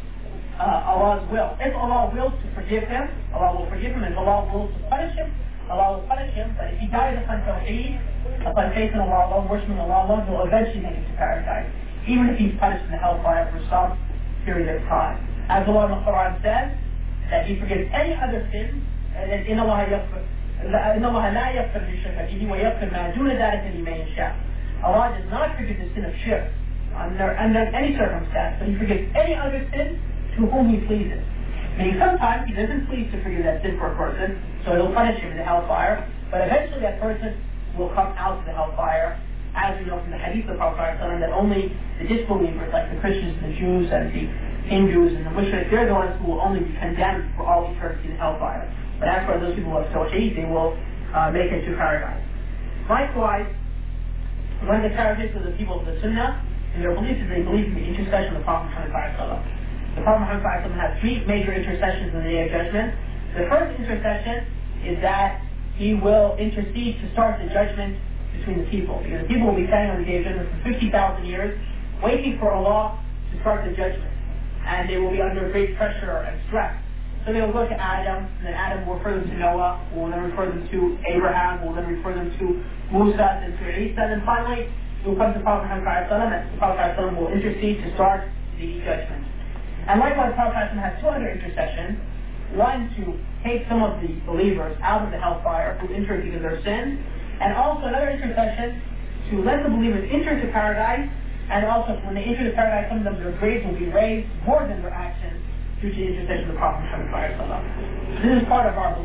uh, Allah's will. If Allah wills to forgive him, Allah will forgive him. If Allah wills to punish him, Allah will punish him. But if he dies upon tawheed, upon faith in Allah alone, worshiping Allah alone, he will eventually make it to paradise, even if he's punished in the hellfire for some period of time. As Allah in the Quran says, that He forgives any other sin, and that إِنَّ اللَّهَ يَغْفِرُ إِنَّ اللَّهَ لَا يَغْفِرُ لِلشِّرْكَ بِهِ وَيَغْفِرُ مَا دُونَ ذَلِكَ لِمَن يَشَاءُ. Allah does not forgive the sin of shirk under, under any circumstance, but He forgives any other sin to whom He pleases. Meaning sometimes He doesn't please to forgive that sin for a person, so He'll punish him in the hellfire, but eventually that person will come out of the hellfire, as we know from the hadith of the Prophet ﷺ, that only the disbelievers, like the Christians and the Jews and the Hindus and the Muslims, they're the ones who will only be condemned for all eternity in hellfire. But as for those people who have tawheed, they will uh, make it to paradise. Likewise, one of the characteristics of the people of the Sunnah in their beliefs is they believe in the intercession of the Prophet Muhammad sallallahu alaihi wasallam. The Prophet Muhammad sallallahu alaihi wasallam has three major intercessions in the Day of Judgment. The first intercession is that he will intercede to start the judgment between the people, because the people will be standing on the Day of Judgment for fifty thousand years, waiting for Allah to start the judgment, and they will be under great pressure and stress. So they will go to Adam, and then Adam will refer them to Noah, will then refer them to Abraham, will then refer them to Musa, and to Isa, and then finally it will come to Prophet Muhammad sallallahu alaihi wasallam, and the Prophet sallallahu alaihi wasallam will intercede to start the judgment. And likewise, the Prophet sallallahu alaihi wasallam has two other intercessions. One, to take some of the believers out of the hellfire who entered because of their sins, and also another intercession to let the believers enter into paradise, and also when they enter the paradise, some of them, their graves will be raised more than their actions due to the intercession of the Prophet Muhammad sallallahu alaihi wasallam. This is part of our belief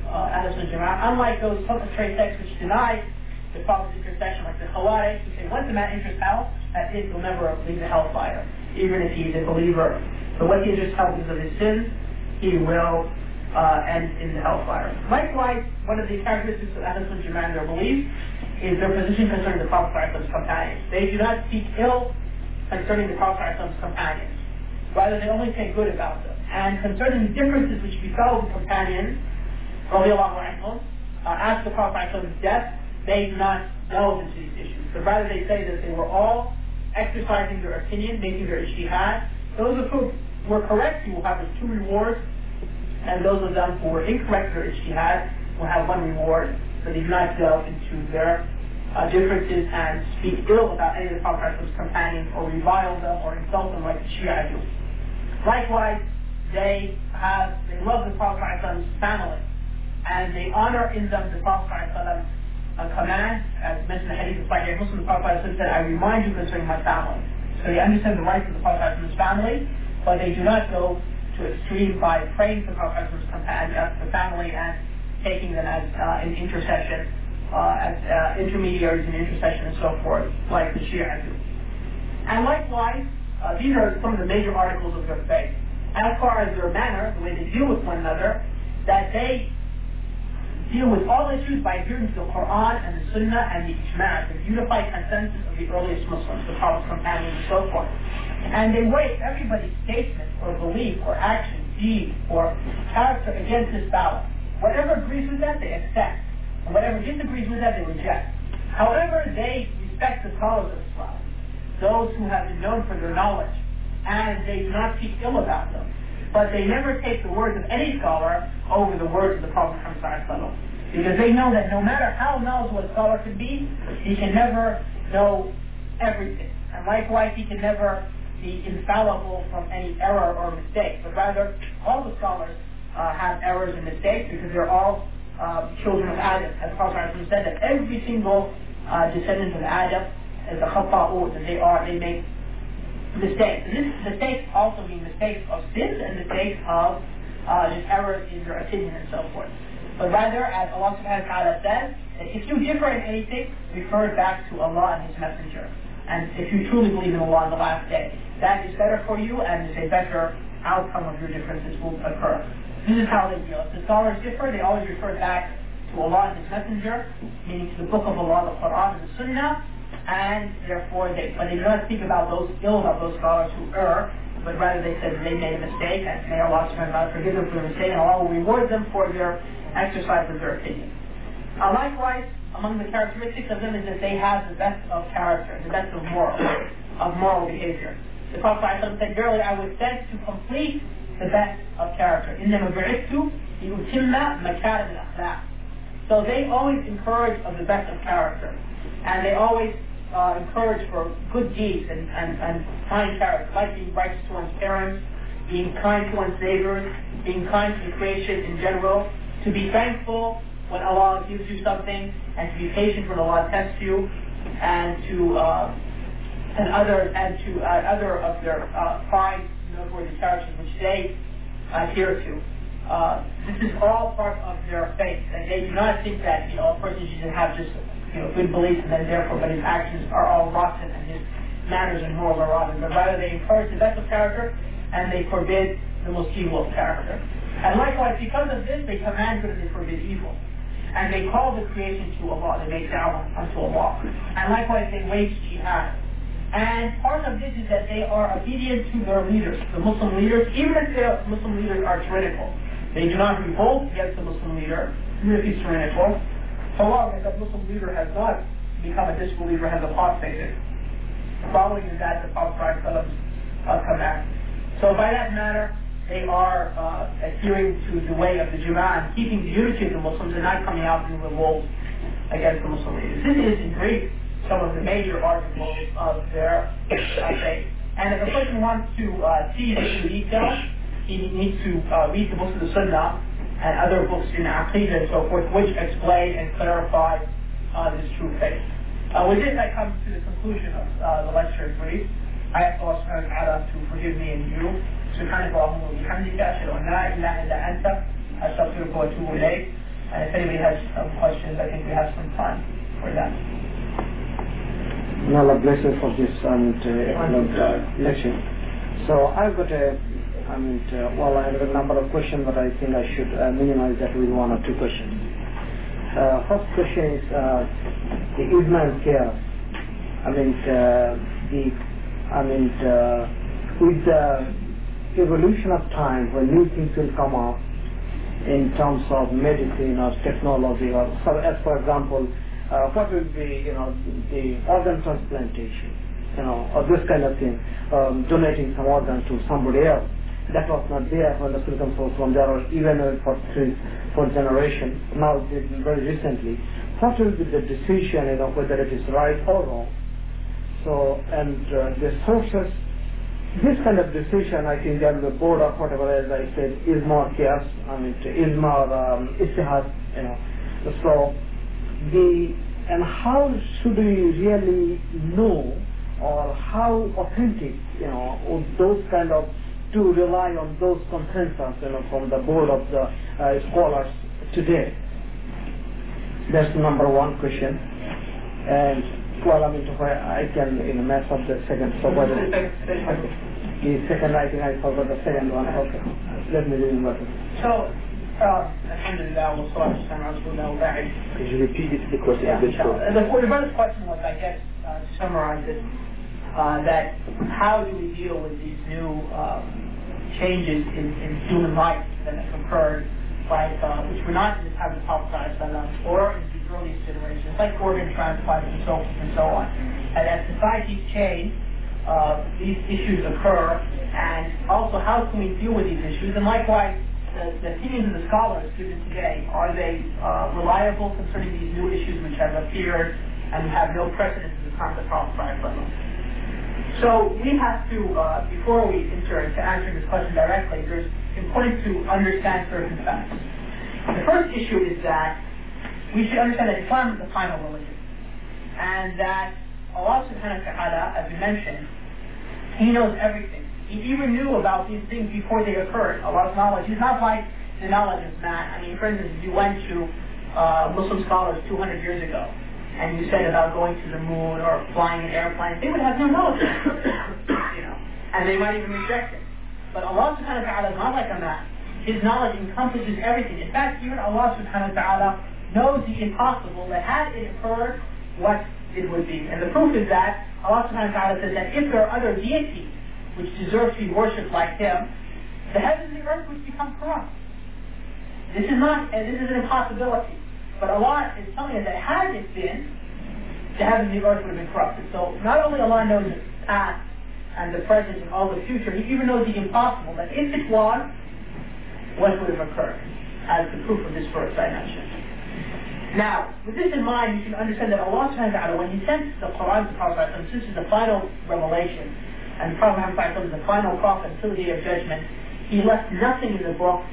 uh, Ahlus Sunnah Jama'ah, unlike those perpetrate sects which deny the Prophet's intercession, like the Khawarij, who say once a man enters hell, that is, he'll never leave the hellfire, even if he is a believer. So once he enters hell because of his sins, he will uh, end in the hellfire. Likewise, one of the characteristics of Ahlus Sunnah Jama'ah and their belief is their position concerning the Prophet's companions. They do not speak ill concerning the Prophet's companions. Rather, they only say good about them. And concerning the differences which befell the companions, radiallahu anhum, uh, after the Prophet's death, they do not delve into these issues. But rather they say that they were all exercising their opinion, making their ijtihad. Those of whom were correct, you will have the two rewards, and those of them who were incorrect in their ijtihad will have one reward. So they do not delve into their uh, differences and speak ill about any of the Prophet's companions or revile them or insult them like the Shia do. Likewise, they have they love the Prophet's family, and they honor in them the Prophet's a command, as mentioned in the hadith of Sahih Muslim. The Prophet said, I remind you concerning my family. So they understand the rights of the Prophet and his family, but they do not go to extreme by praying to the Prophet and his companion, the family, and taking them as uh, an intercession, uh, as uh, intermediaries in intercession and so forth, like the Shia do. And likewise, uh, these are some of the major articles of their faith. As far as their manner, the way they deal with one another, that they deal with all issues by adhering to the Quran and the Sunnah and the Ijma', the unified consensus of the earliest Muslims, the Prophet's companions and so forth. And they weigh everybody's statement or belief or action, deed or character against this balance. Whatever agrees with that, they accept. And whatever disagrees with that, they reject. However, they respect the scholars of Islam, those who have been known for their knowledge, and they do not speak ill about them. But they never take the words of any scholar over the words of the Prophet Muhammad, because they know that no matter how knowledgeable a scholar can be, he can never know everything. And likewise, he can never be infallible from any error or mistake. But rather, all the scholars uh, have errors and mistakes because they're all uh, children of Adam. As the Prophet said, that every single uh, descendant of Adam is a khata'ud, that they are, they make mistakes. And this mistakes also mean mistakes of sins and mistakes of uh, just errors in their opinion and so forth. But rather, as Allah subhanahu wa ta'ala says, if you differ in anything, refer back to Allah and His Messenger. And if you truly believe in Allah on the last day, that is better for you and is a better outcome of your differences will occur. This is how they deal. If the scholars differ, they always refer back to Allah and His Messenger, meaning to the book of Allah, the Quran and the Sunnah, and therefore they, when they do not speak about those ill of those scholars who err, but rather they said they made a mistake, and may Allah subhanahu wa ta'ala forgive them for their mistake, and Allah will reward them for their exercise of their opinion. Uh, likewise, among the characteristics of them is that they have the best of character, the best of moral, of moral behavior. The Prophet said, verily I was sent to complete the best of character. إِنَّمَا بُعِثْتُ لِأُتِمَّ مَكَارِمَ الْأَخْلَاقِ. So they always encourage of the best of character, and they always uh, encourage for good deeds and, and, and kind character, like being righteous to one's parents, being kind to one's neighbors, being kind to the creation in general, to be thankful when Allah gives you something, and to be patient when Allah tests you, and to uh, and other and to uh, other of their uh, fine noteworthy characters which they adhere to. Uh, this is all part of their faith, and they do not think that you know a person should have just you know good beliefs and then therefore, but his actions are all rotten and his manners and morals are rotten. But rather, they encourage the best of character and they forbid the most evil of character. And likewise, because of this, they command good and they forbid evil. And they call the creation to Allah. They make da'wah unto Allah. And likewise, they wage jihad. And part of this is that they are obedient to their leaders, the Muslim leaders, even if the Muslim leaders are tyrannical. They do not revolt against the Muslim leader, even if he's tyrannical, so long as the Muslim leader has not become a disbeliever, has apostated, following that the Prophet's uh, command. So by that matter, they are uh, adhering to the way of the Jama'ah and keeping the unity of the Muslims and not coming out in revolt against the Muslim leaders. This is, in brief, some of the major articles of their uh, faith. And if a person wants to uh, see this in detail, he needs to uh, read the books of the Sunnah and other books in Aqidah and so forth, which explain and clarify uh, this true faith. Uh, with this, I come to the conclusion of uh, the lecture in brief. I ask Allah subhanahu wa ta'ala to forgive me and you. سبحانك اللهم وبحمدك أشهد أن لا إله إلا أنت أستغفرك وأتوب إليك And if anybody has some questions, I think we have some time for that. May Allah bless you for this and uh, excellent uh, lecture. So I've got a, I mean, uh, well, I have a number of questions, but I think I should uh, minimize that with one or two questions. Uh, first question is uh, the Ismail care. I mean, uh, the, I mean, uh, with the evolution of time, when new things will come up in terms of medicine or technology, or so as for example, uh, what will be, you know, the organ transplantation, you know, or this kind of thing, um, donating some organ to somebody else. That was not there when the Sultan was from there, or even for three, for generation. Now, very recently, what will be the decision, you know, whether it is right or wrong? So, and uh, the sources, this kind of decision, I think, that the board or whatever, as I said, is more chaos. I mean, is more um, ijtihad, you know. So, the and how should we really know, or how authentic, you know, those kind of to rely on those consensus, you know, from the board of the uh, scholars today? That's number one question. And well, I mean, I can, you know, mess up the second. So what is the second? I think I forgot the second one. Okay, let me remember. So, uh, Alhamdulillah, wa salatu ala Rasulillah wa ba'd. Could you repeat it, the question? Yeah, the, the brother's question was, I guess, uh, to summarize it, uh, that how do we deal with these new uh, changes in, in human life that have occurred, like, uh, which were not in the time of the Prophet or in the earliest generations, like organ transplants and so forth and so on. And as societies change, uh, these issues occur, and also how can we deal with these issues? And likewise, the, the opinions of the scholars given today, are they uh, reliable concerning these new issues which have appeared and have no precedence in the time of the Prophet? So we have to, uh, before we enter into answering this question directly, there's important to understand certain facts. The first issue is that we should understand that Islam is the final religion, and that Allah subhanahu wa ta'ala, as we mentioned, He knows everything. He even knew about these things before they occurred. Allah's knowledge is not like the knowledge of man. I mean, for instance, if you went to uh, Muslim scholars two hundred years ago, and you said about going to the moon or flying an airplane, they would have no knowledge of it, you know, and they might even reject it. But Allah subhanahu wa ta'ala is not like a man. His knowledge encompasses everything. In fact, even Allah subhanahu wa ta'ala knows the impossible, that had it occurred, what it would be. And the proof is that Allah subhanahu wa ta'ala says that if there are other deities which deserve to be worshipped like Him, the heavens and the earth would become corrupt. This is not, and this is an impossibility. But Allah is telling us that had it been, the heavens and the earth would have been corrupted. So not only Allah knows the past and the present and all the future, He even knows the impossible, that if it was, what would have occurred, as the proof of this verse I mentioned. Now, with this in mind, you should understand that Allah subhanahu wa ta'ala, when He sent the Quran to the Prophet, this is the final revelation, and the Prophet is the final prophet until the day of judgment, He left nothing in the book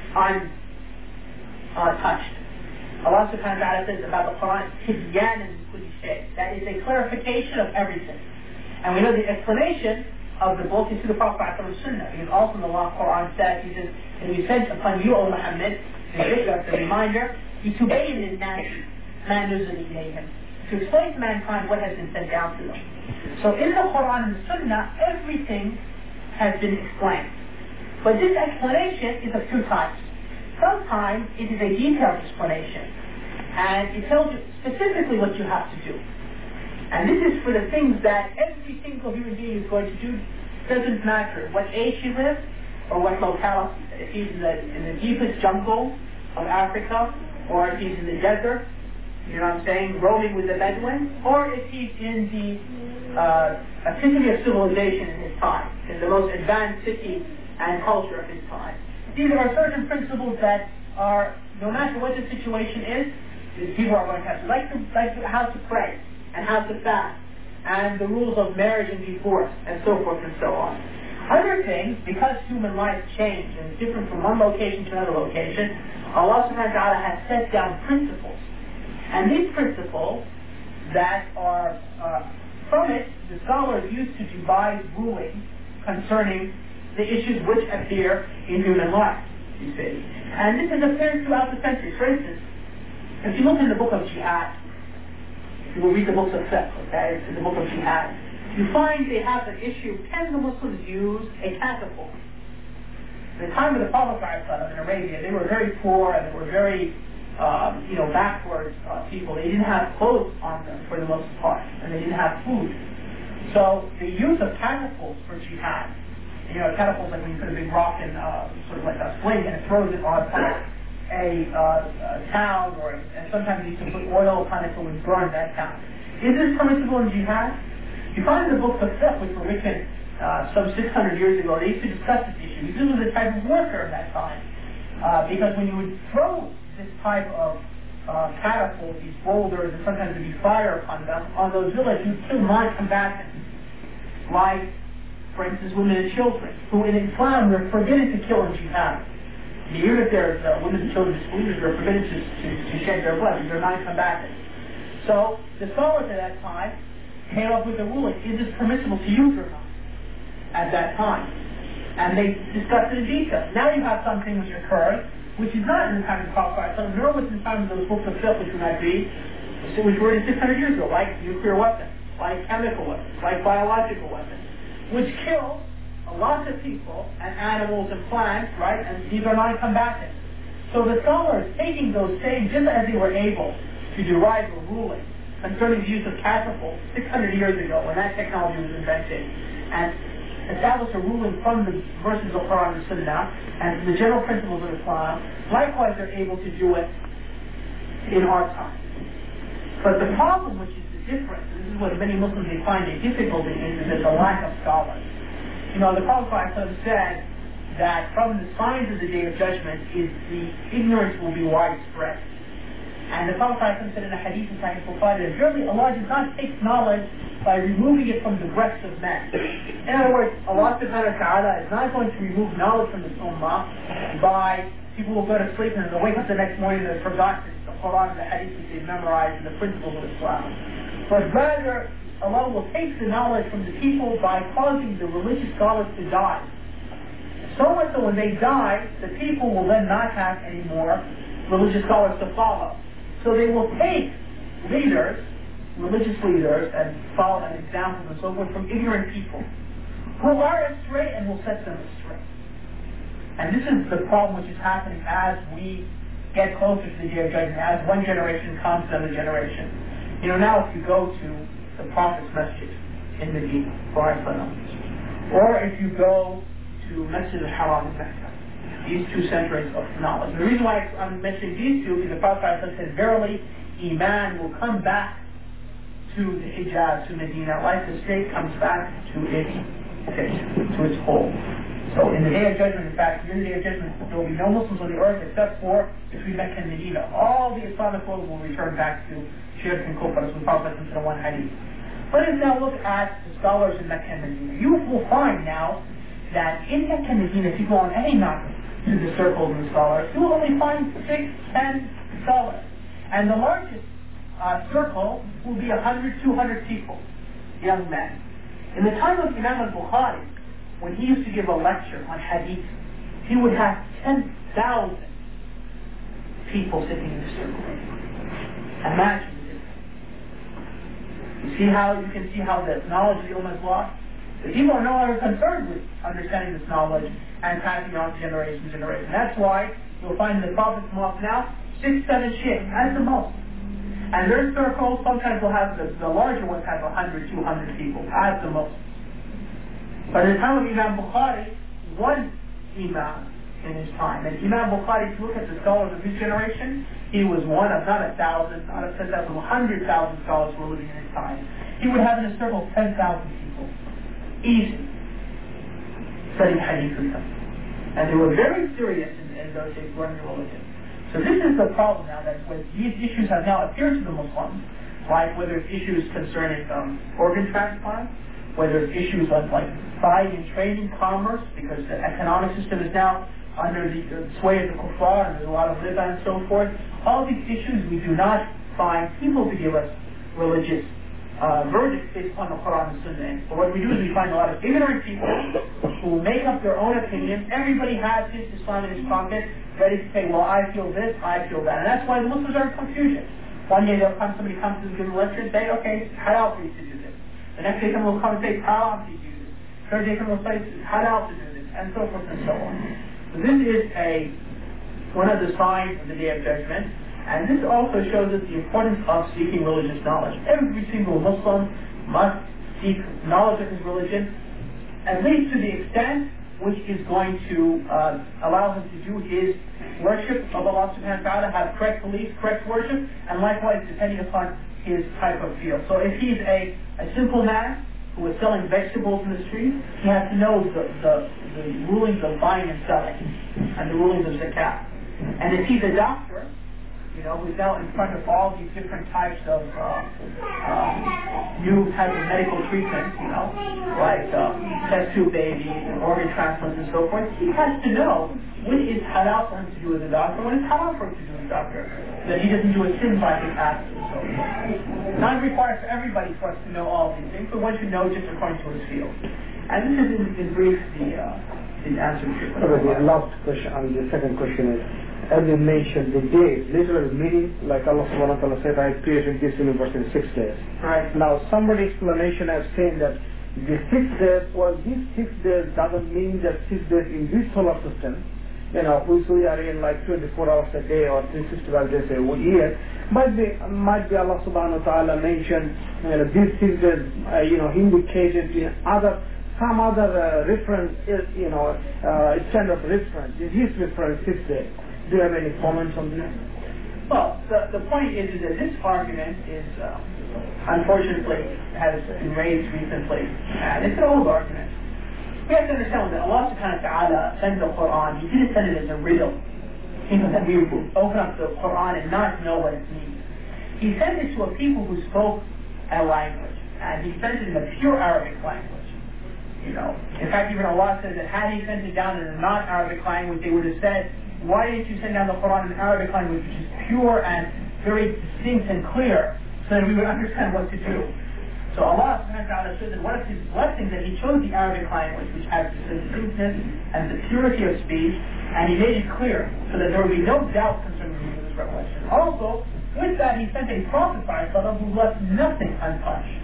untouched. Allah subhanahu wa ta'ala says about the Quran, Tibyanan kulli shay, that is a clarification of everything. And we know the explanation of the book is to the Prophet and Sunnah, because also in the Quran says, He says, and we sent upon you, O Muhammad, the dhikr, the reminder, لِتُبَيِّنَ لِلنَّاسِ مَا نُزِلَ إِلَيْهِمْ, to explain to mankind what has been sent down to them. So in the Quran and the Sunnah, everything has been explained. But this explanation is of two types. Sometimes it is a detailed explanation, and it tells you specifically what you have to do. And this is for the things that every single human being is going to do. Doesn't matter what age he lives or what locality. If he's in the, in the deepest jungle of Africa, or if he's in the desert, you know what I'm saying, roaming with the Bedouins, or if he's in the uh, epitome of civilization in his time, in the most advanced city and culture of his time. These are certain principles that are, no matter what the situation is, people are going to have to, like, to, like how to pray, and how to fast, and the rules of marriage and divorce, and so forth and so on. Other things, because human life change and is different from one location to another location, Allah subhanahu wa ta'ala has set down principles. And these principles that are, uh, from it, the scholars used to devise rulings concerning the issues which appear in human life. you see. And this has appeared throughout the centuries. For instance, if you look in the book of Jihad, if you will read the books of fiqh, okay, in the book of Jihad, you find they have an issue, can the Muslims use a catapult? At the time of the Prophet in Arabia, they were very poor and they were very, um, you know, backwards uh, people. They didn't have clothes on them for the most part, and they didn't have food. So the use of catapults for jihad, you know, catapults like when you put a big rock in, uh, sort of like a sling, and it throws it on a, uh, a town, or and sometimes you can put oil upon it so it burns that town. Is this permissible in jihad? You find the books of fiqh, which were written uh, some six hundred years ago, they used to discuss this issue. This was a type of warfare at that time. Uh, because when you would throw this type of uh, catapult, these boulders, and sometimes there'd be fire upon them, on those villages, you'd kill non-combatants, like, for instance, women and children, who in Islam were forbidden to kill in jihad. Even if they're uh, women and children disbelievers, they're forbidden to, to, to shed their blood, because they're non-combatants. So, the scholars at that time came up with the ruling, is this permissible to use or not, at that time? And they discussed it in detail. Now you have something which occurred, which is not in the time of the Prophet, nor was in the time of those books of fiqh, which we might read, which were six hundred years ago, like nuclear weapons, like chemical weapons, like biological weapons, which kill a lot of people and animals and plants, right? And these are non-combatants. So the scholars, taking those same, just as they were able to derive a ruling concerning the use of catapults six hundred years ago, when that technology was invented, and establish a ruling from the verses of Quran and Sunnah and the general principles of Islam, likewise they're able to do it in our time. But the problem, which is the difference, and this is what many Muslims they find a difficulty in, is that the lack of scholars. You know, the Prophet said that from the signs of the Day of Judgment is the ignorance will be widespread. And the Prophet said in a hadith in Sahih Bukhari that really Allah does not take knowledge by removing it from the breasts of men. In other words, Allah subhanahu wa ta'ala is not going to remove knowledge from the ummah by people who go to sleep and they'll wake up the next morning and they've forgotten the Quran and the hadith that they've memorized and the principles of Islam. But rather, Allah will take the knowledge from the people by causing the religious scholars to die. So much so when they die, the people will then not have any more religious scholars to follow. So they will take leaders, religious leaders, and follow an example and so forth from ignorant people who are astray and will set them astray. And this is the problem which is happening as we get closer to the Day of Judgment, as one generation comes to another generation. You know, now if you go to the Prophet's Masjid in Medina, or if you go to Masjid al-Haram in Mecca, these two centers of knowledge. And the reason why I'm mentioning these two is the Prophet said, verily, Iman will come back to the Hijaz, to Medina, like the state comes back to its location, to its hole. So in the Day of Judgment, in fact, in the Day of Judgment, there will be no Muslims on the earth except for between Mecca and Medina. All the Islamic world will return back to Shirk and Kufr, as the Prophet said in one hadith. Let us now look at the scholars in Mecca and Medina. You will find now that in Mecca and Medina, if you go on any night to the circles of the scholars, you will only find six, ten scholars. And the largest uh, circle will be one hundred, two hundred people, young men. In the time of Imam al-Bukhari, when he used to give a lecture on hadith, he would have ten thousand people sitting in the circle. Imagine this. You see how, you can see how the knowledge of the Ummah is lost? The people are no longer concerned with understanding this knowledge and passing it on to generation to generation. That's why you'll find the Prophet's mosque now, six, seven sheikhs, as the most. And their circles, sometimes will have, the, the larger ones have one hundred, two hundred people, as the most. But at the time of Imam Bukhari, one Imam in his time. And Imam Bukhari, if you look at the scholars of his generation, he was one of not a thousand, not a ten thousand, one hundred thousand scholars who were living in his time. He would have in his circle ten thousand people. Easy. Studying hadith with them. And they were very serious in, in those days learning religion. So this is the problem now, that when these issues have now appeared to the Muslims, like whether it's issues concerning um, organ transplant, whether it's issues of like buying and trading, commerce, because the economic system is now under the uh, sway of the kuffar, and there's a lot of riba and so forth. All these issues we do not find people to give us religious uh, verdict based upon the Quran and Sunnah. But what we do is we find a lot of ignorant people who make up their own opinions. Everybody has his Islam in his pocket, ready to say, well, I feel this, I feel that. And that's why the Muslims are in confusion. One day they'll come, somebody comes to give a lecture and say, okay, it's halal for you to do this. The next day someone will come and say, it's haram for you to do this. The third day someone will say, it's halal to do this, and so forth and so on. So this is a one of the signs of the Day of Judgment. And this also shows us the importance of seeking religious knowledge. Every single Muslim must seek knowledge of his religion, at least to the extent which is going to uh, allow him to do his worship of Allah subhanahu wa ta'ala, have correct beliefs, correct worship, and likewise depending upon his type of field. So if he's a, a simple man who is selling vegetables in the street, he has to know the, the, the rulings of buying and selling and the rulings of zakat. And if he's a doctor, you know, who's now in front of all these different types of uh, uh, new types of medical treatments, you know, like uh, test tube babies and organ transplants and so forth, he has to know when is halal for him to do as a doctor, when is haram for him to do as a doctor, that he doesn't do a sin by his acts and so forth. Not required for everybody for us to know all these things, but one should know just according to his field. And this is, in, in brief, the, uh, the answer to your question. Okay, the last question, I mean, the second question is, as you mentioned, the days, literal meaning, like Allah subhanahu wa ta'ala said, I created this universe in six days. Right. Now, somebody's explanation has saying that the six days, well, these six days doesn't mean that six days in this solar system, you know, which we are in like twenty-four hours a day or three hundred sixty-five days a year, might be, might be Allah subhanahu wa ta'ala mentioned, you know, these six days, uh, you know, indicated in other, some other uh, reference, you know, uh, standard reference, in his reference, six days. Do you have any comments on this? Well, the, the point is, is that this argument is, uh, unfortunately, has been raised recently, and it's an old argument. We have to understand that Allah subhanahu wa ta'ala sent the Quran, He didn't send it as a riddle. You know, that we would open up the Quran and not know what it means. He sent it to a people who spoke a language, and He sent it in a pure Arabic language. You know, in fact, even Allah says that had He sent it down in a non-Arabic language, they would have said, why didn't you send down the Quran in Arabic language, which is pure and very distinct and clear, so that we would understand what to do? So Allah subhanahu wa ta'ala says that one of His blessings that He chose the Arabic language, which has the distinctness and the purity of speech, and He made it clear, so that there would be no doubt concerning this revelation. Also, with that, He sent a prophet who left nothing untouched.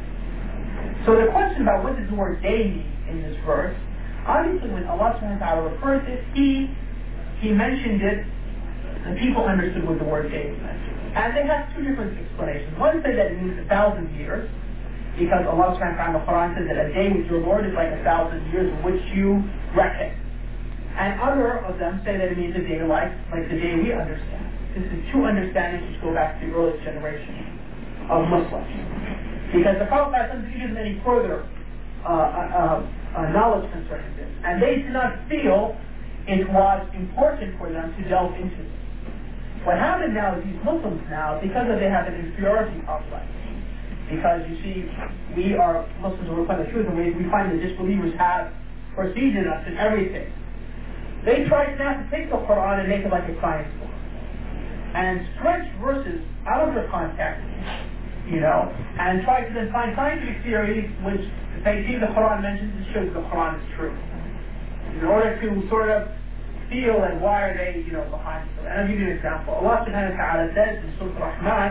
So the question about what does the word day mean in this verse, obviously when Allah subhanahu wa ta'ala refers to it, He He mentioned it, and people understood what the word day meant. And they have two different explanations. One said that it means a thousand years, because Allah subhanahu wa ta'ala in the Quran says that a day with your Lord is like a thousand years in which you reckon. And other of them say that it means a day like, like the day we understand. This is two understandings which go back to the earliest generation of Muslims. Because the Prophet doesn't give them any further uh, uh, uh, knowledge concerning this. And they did not feel it was important for them to delve into this. What happened now is these Muslims now, because of they have an inferiority complex, because you see, we are Muslims who find the truth, and we, we find that disbelievers have preceded us in everything. They try now to take the Quran and make it like a science book, and stretch verses out of their context, you know, and try to then find scientific theories which they see the Quran mentions and shows the Quran is true, in order to sort of feel and why are they, you know, behind it. And I'll give you an example. Allah subhanahu wa ta'ala says in Surah Al-Rahman,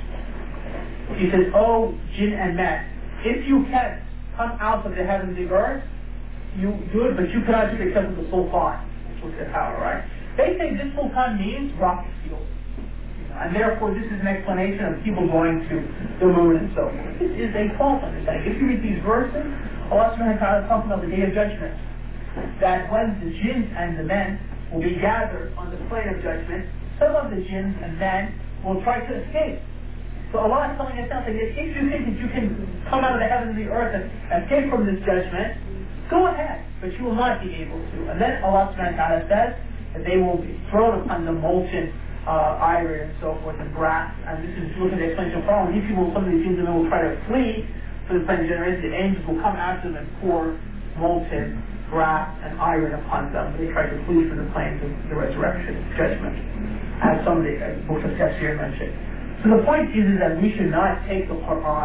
He says, "O jinn and men, if you can come out of the heavens and the earth, you do it, but you cannot do it except with the sultan," which was their power, right? They think this sultan means rocket fuel. And therefore this is an explanation of people going to the moon and so forth. This is a false understanding. If you read these verses, Allah subhanahu wa ta'ala is talking about the Day of Judgment, that when the jinns and the men will be gathered on the plane of judgment, some of the jinns and men will try to escape. So Allah is telling us something that if you think that you can come out of the heavens and the earth and escape from this judgment, go ahead, but you will not be able to. And then Allah subhanahu wa ta'ala says that they will be thrown upon the molten uh, iron and so forth and brass. And this is looking at the explanation of problem. These people, some of these jinns and men will try to flee for the plane of generation. The angels will come after them and pour molten brass and iron upon them. They try to flee from the plains of the resurrection, judgment, as some of the uh, books of Tafsir mentioned. So the point is, is that we should not take the Quran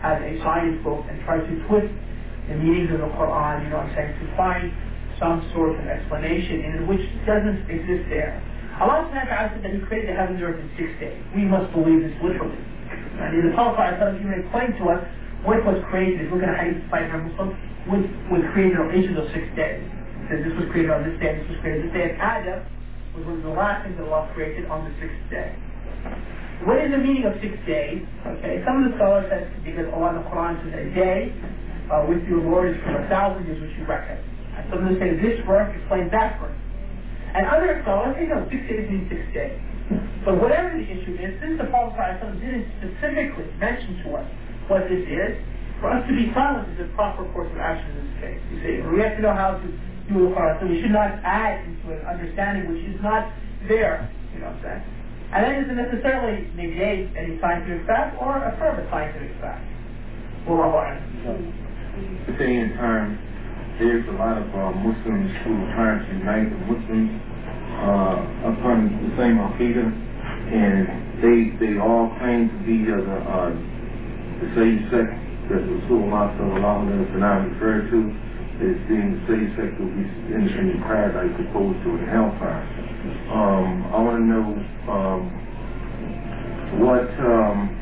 as a science book and try to twist the meanings of the Quran, you know what I'm saying, to find some sort of explanation in it which doesn't exist there. Allah subhanahu wa ta'ala said that He created the heavens and earth in six days. We must believe this literally. And in the Prophet even explained to us what was created. If we're going to hadith by a Muslim, what was created on each of those six days. He says this was created on this day, this was created this day. And Adam was one of the last things that Allah created on the sixth day. What is the meaning of six days? Okay, some of the scholars said because Allah in the Quran says a day uh, with your Lord is from a thousand years which you reckon. And some of them say this verse explains that verse. And other scholars say no, six days means six days. But whatever the issue is, since the Prophet ﷺ didn't specifically mention to us what this is, for us to be silent is a proper course of action in this case. You see, we have to know how to do the Quran, so we should not add into an understanding which is not there, you know what I'm saying? And that doesn't necessarily negate any scientific fact or affirm a scientific fact. Well, At the same time, there's a lot of uh, Muslims who are trying to unite the Muslims uh, upon the same Aqidah, and they they all claim to be uh, the, uh, the same sect that Rasulullah sallallahu alaihi wasallam referred to as being the same sect that we in, in the paradise opposed to in hellfire. Um, I want to know um, what um,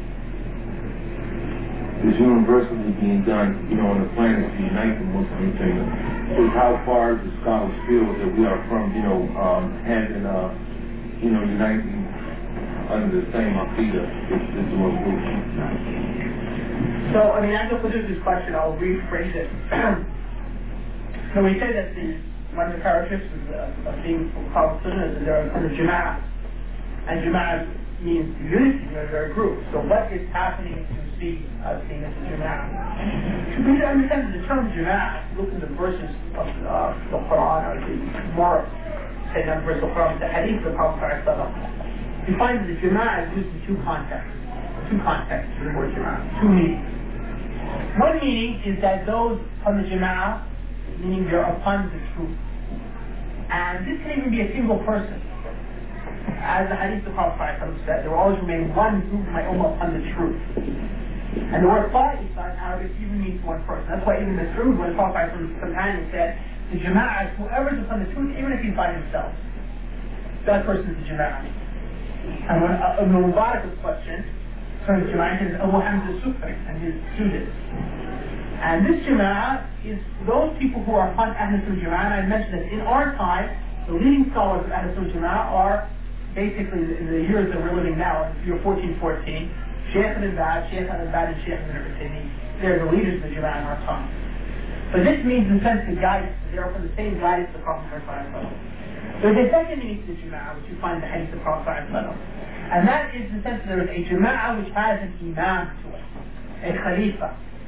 is universally being done, you know, on the planet to unite the Muslims, and so how far the scholars feel that we are from, you know, um, having, uh, you know, uniting under the same Aqidah is the most group. So, I mean, as I put this question, I'll rephrase it. So we say that the one of the characteristics of, of being called Sunnah is that they're under Jama'ah, and Jama'ah means unity, you know, they're a group. So what is happening to see us being as a Jama'ah? To be to understand the term Jama'ah, look at the verses of uh, the Quran, or the more, say, not verse of the Quran, the Hadith of the Prophet ﷺ, you find that the Jama'ah is used in two contexts. Two contexts for the word Jama'ah, two meanings. One meaning is that those on the Jama'ah, meaning they're upon the truth. And this can even be a single person. As the Hadith of the Prophet said, there will always remain one group of my ummah upon the truth. And the word Qa'id in Arabic even means one person. That's why even Mas'ud, when the Prophet companion said, the Jama'ah is whoever is upon the truth, even if he's by himself. That person is the Jama'ah. And when uh, Ibn Mubarak was questioned, concerning Jama'ah, he says, Abu Hamza Sufri and his students. And this Jama'ah is those people who are upon Ahl Sunnah Jama'ah. And I mentioned that in our time, the leading scholars of Ahl Sunnah Jama'ah are basically in the years that we're living now, in the year fourteen fourteen, Shaykh al-Bad, Shaykh al-Bad, and Shaykh al-Utaymi. They're the leaders of the Jama'ah in our time. But this means, in a sense, the guidance. They are from the same guidance of the Prophet. There's a second meaning to the Jama'ah, which you find in the Hadith of the Prophet. And that is the sense that there is a Jama'ah which has an Imam to it, a Khalifa,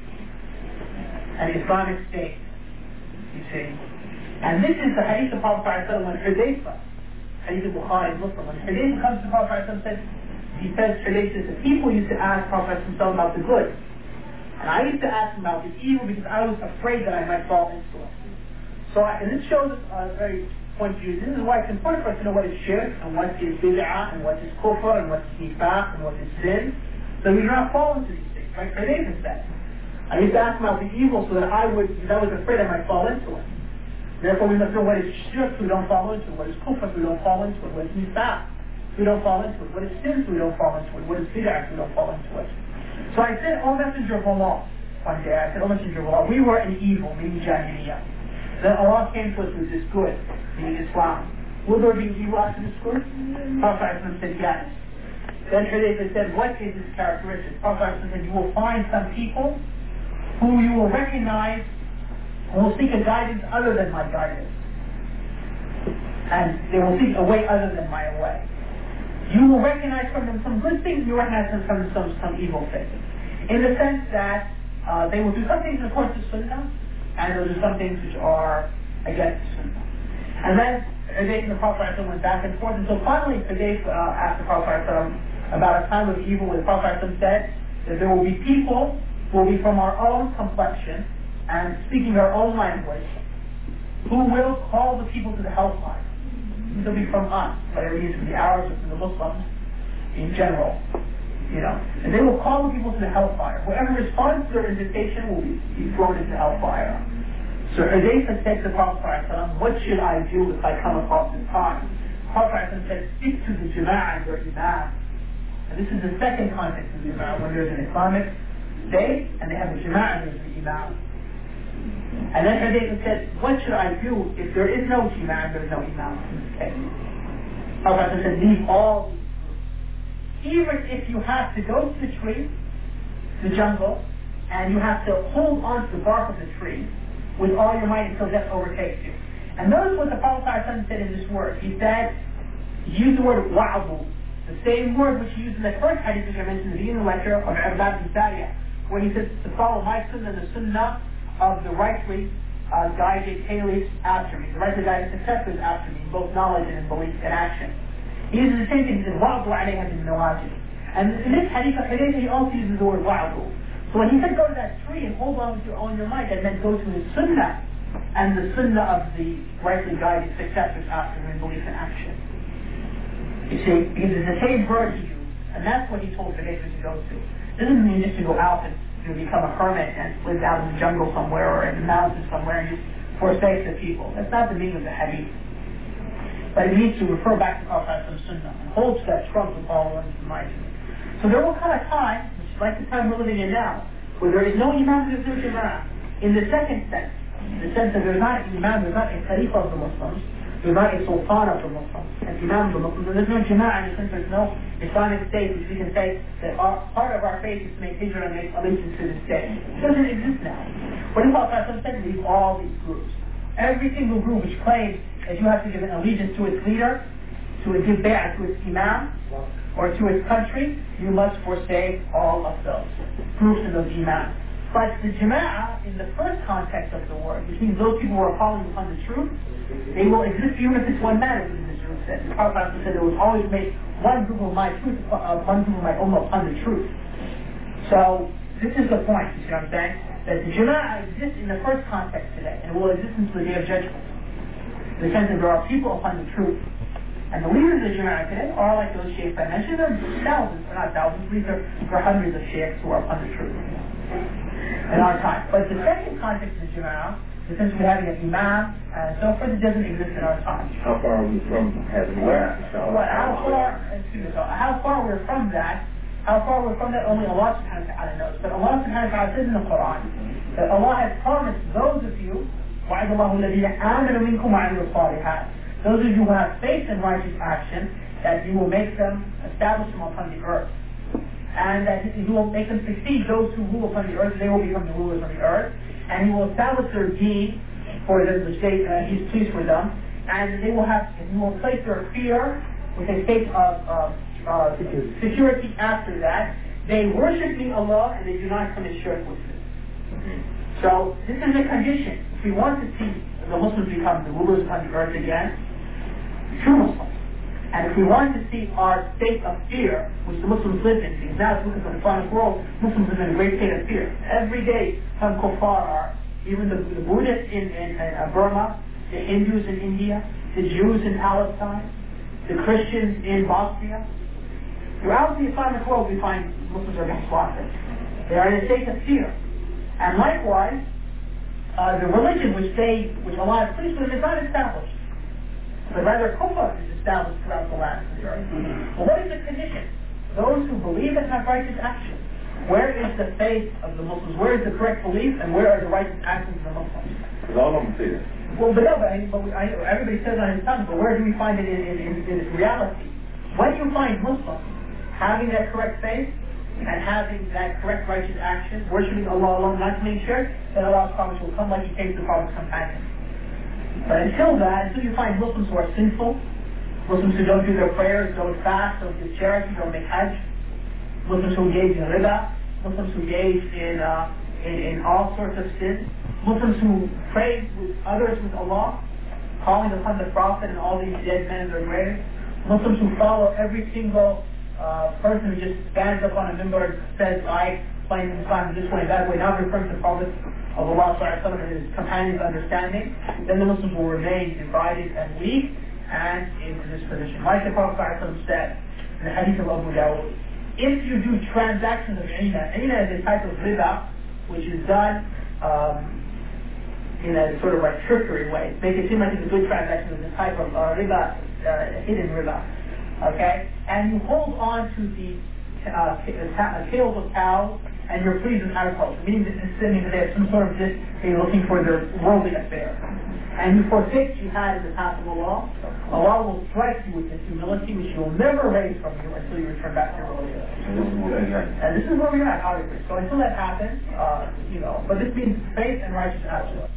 an Islamic state, you see. And this is the Hadith of the Prophet when Hudayfa, Hadith of Bukhari, Muslim, when Hudayfa comes to the Prophet and says, he says, Hudayfa says, the people used to ask Prophet himself about the good. And I used to ask him about the evil because I was afraid that I might fall into it. So, I, and this shows a very point of view. This is why it's important for us to know what is shirk, and what is bid'ah, and what is kufr, and what is nifaq, and what is sin, so we do not fall into these things. Like Hudayfa said, I used to ask him about the evil so that I would, because I was afraid I might fall into it. Therefore, we must know what is shirk so we don't fall into it, what is kufr so we don't fall into it, what is nifaq so we don't fall into it, what is sin so we don't fall into it, what is bid'ah so we don't fall into it. So I said, O Messenger of Allah, one day I said, O Messenger of Allah, we were in evil, meaning Jahiliyyah. Then Allah came to us with this good, meaning Islam. Will there be evil after this good? Prophet said yes. Then Hudayfa said, what is this characteristic? Prophet said, you will find some people who you will recognize and will seek a guidance other than my guidance. And they will seek a way other than my way. You will recognize from them some good things, you recognize from them some, some evil things. In the sense that uh, they will do some things according to Sunnah, and those are some things which are against Sunnah. And then Hudayfa and the Prophet went back and forth until finally Hudayfa uh, asked the Prophet about a time of evil where the Prophet said that there will be people who will be from our own complexion and speaking our own language who will call the people to the hellfire. They'll be from us, whether it is from the Arabs or from the Muslims in general. you know, and they will call the people to the hellfire. Whoever responds to their invitation will be, be thrown into hellfire. So Hudayfa said to the Prophet ﷺ, what should I do if I come across this time? The Prophet ﷺ said, stick to the Jama'ah and your Imam. And this is the second context of the Jama'ah, when there's an Islamic state and they have the Jama'ah and there's the Imam. And then Hudayfa said, what should I do if there is no Jama'ah and there's no Imam in this case? The Prophet said, leave all these groups. Even if you have to go to the tree, the jungle, and you have to hold on to the bark of the tree with all your might until death overtakes you. And notice what the Prophet ﷺ said in this word. He said, he used the word wa'abu, the same word which he used in the first hadith which I mentioned in the beginning of the lecture of Irbad bin Sariyah, where he says to follow my sunnah and the sunnah of the rightly uh, guided caliphs after me, the rightly guided successors after me, both knowledge and belief and action. He uses the same thing. He says, wa'abu alayha bin nawajid. And in this hadith of Hudayfa, he also uses the word wa'abu. So when he said go to that tree and hold on with your, on your might, that meant go to his sunnah and the sunnah of the rightly guided successors after him in belief and action. You see, because it's the same word he used, and that's what he told Hudayfa to go to. It doesn't mean just to go out and you know, become a hermit and live out in the jungle somewhere or in the mountains somewhere and just forsake the people. That's not the meaning of the hadith. But it means to refer back to Prophet's sunnah and hold to that trunk with all one's might. So there will come a time, which is like the time we're living in now, where there is no Imam, there's no Jama'ah. In the second sense, in the sense that there's not an Imam, there's not a Khalifa of the Muslims, there's not a Sultan of the Muslims, an Imam of the Muslims, and there's no Jama'ah in the sense there's no Islamic state which we can say that our, part of our faith is to make hijrah and make allegiance to the state. It doesn't exist now. What the Prophet said, leave all these groups. Every single group which claims that you have to give an allegiance to its leader, to give bay'ah to its Imam, or to its country, you must forsake all of those groups and those imams. But the Jama'ah, in the first context of the word, which means those people who are calling upon the truth, they will exist even if it's one man, as the Jews said. The Prophet said there was always make one group of my truth, uh, one group of my ummah upon the truth. So, this is the point, you see what I'm saying? That the Jama'ah exists in the first context today, and it will exist until the day of judgment. In the sense that there are people upon the truth. And the leaders of the Jama'ah today are like those sheikhs I mentioned. There are thousands, or not thousands, these are, there are hundreds of sheikhs who are upon the truth in our time. But the second context of the Jama'ah, the sense of having an Imam and so forth, it doesn't exist in our time. How far are we from having Where, well, how far, excuse me, so how far we're from that, how far we're from that, only Allah subhanahu wa ta'ala knows. But Allah subhanahu wa ta'ala says in the Quran that Allah has promised those of you, وَعَدَ اللَّهُ الَّذِينَ آمَنُوا مِنكُمْ وَعَمِلُوا الصَّالِحَاتِ, those of you who have faith in righteous action, that you will make them, establish them upon the earth. And that you will make them succeed, those who rule upon the earth, they will become the rulers on the earth. And you will establish their deed for them, the state, uh, He's pleased for them. And they will have, you will place their fear with a state of uh, uh, security after that. They worship me, Allah, and they do not commit shirk with me. So, this is a condition. If we want to see the Muslims become the rulers upon the earth again, true Muslims. And if we want to see our state of fear, which the Muslims live in, because now if we look at the Islamic world, Muslims live in a great state of fear. Every day, some kuffar are, even the, the Buddhists in, in, in uh, Burma, the Hindus in India, the Jews in Palestine, the Christians in Bosnia. Throughout the Islamic world, we find Muslims are being slaughtered. They are in a state of fear. And likewise, uh, the religion which they, which Allah has placed with them is not established. But rather, kufr is established throughout the land of the earth. Well, what is the condition? Those who believe and have righteous action. Where is the faith of the Muslims? Where is the correct belief, and where are the righteous actions of the Muslims? Because all of them say that. Well, but no, but, I, but I, everybody says on his tongue, but where do we find it in, in, in, in its reality? When you find Muslims having that correct faith, and having that correct righteous action, worshipping Allah alone, not committing shirk, then Allah's promise will come like He came to the Prophet's companions. But until that, until you find Muslims who are sinful, Muslims who don't do their prayers, don't fast, don't give charity, don't make hajj, Muslims who engage in riba, Muslims who engage in, uh, in, in all sorts of sins, Muslims who pray with others with Allah, calling upon the Prophet and all these dead men in their graves, Muslims who follow every single uh, person who just stands up on a minbar and says, I claim Islam this way, that way, not referring to the Prophet of Allah and his companions' understanding, then the Muslims will remain divided and weak and in this position. Like the Prophet said in the hadith of Abu Dawud, if you do transactions of ina, ina is a type of riba which is done um, in a sort of like trickery way. Make it seem like it's a good transaction. It's a type of uh, riba, uh, hidden riba. Okay? And you hold on to the uh, ta- tails of cows and you're pleased with agriculture, meaning that this means that they have some sort of just they're looking for their worldly affair. And you forsake jihad in the path of Allah, Allah will strike you with this humility which you will never raise from you until you return back to your religion. And this is where we're at, obviously. So until that happens, uh, you know, but this means faith and righteous action.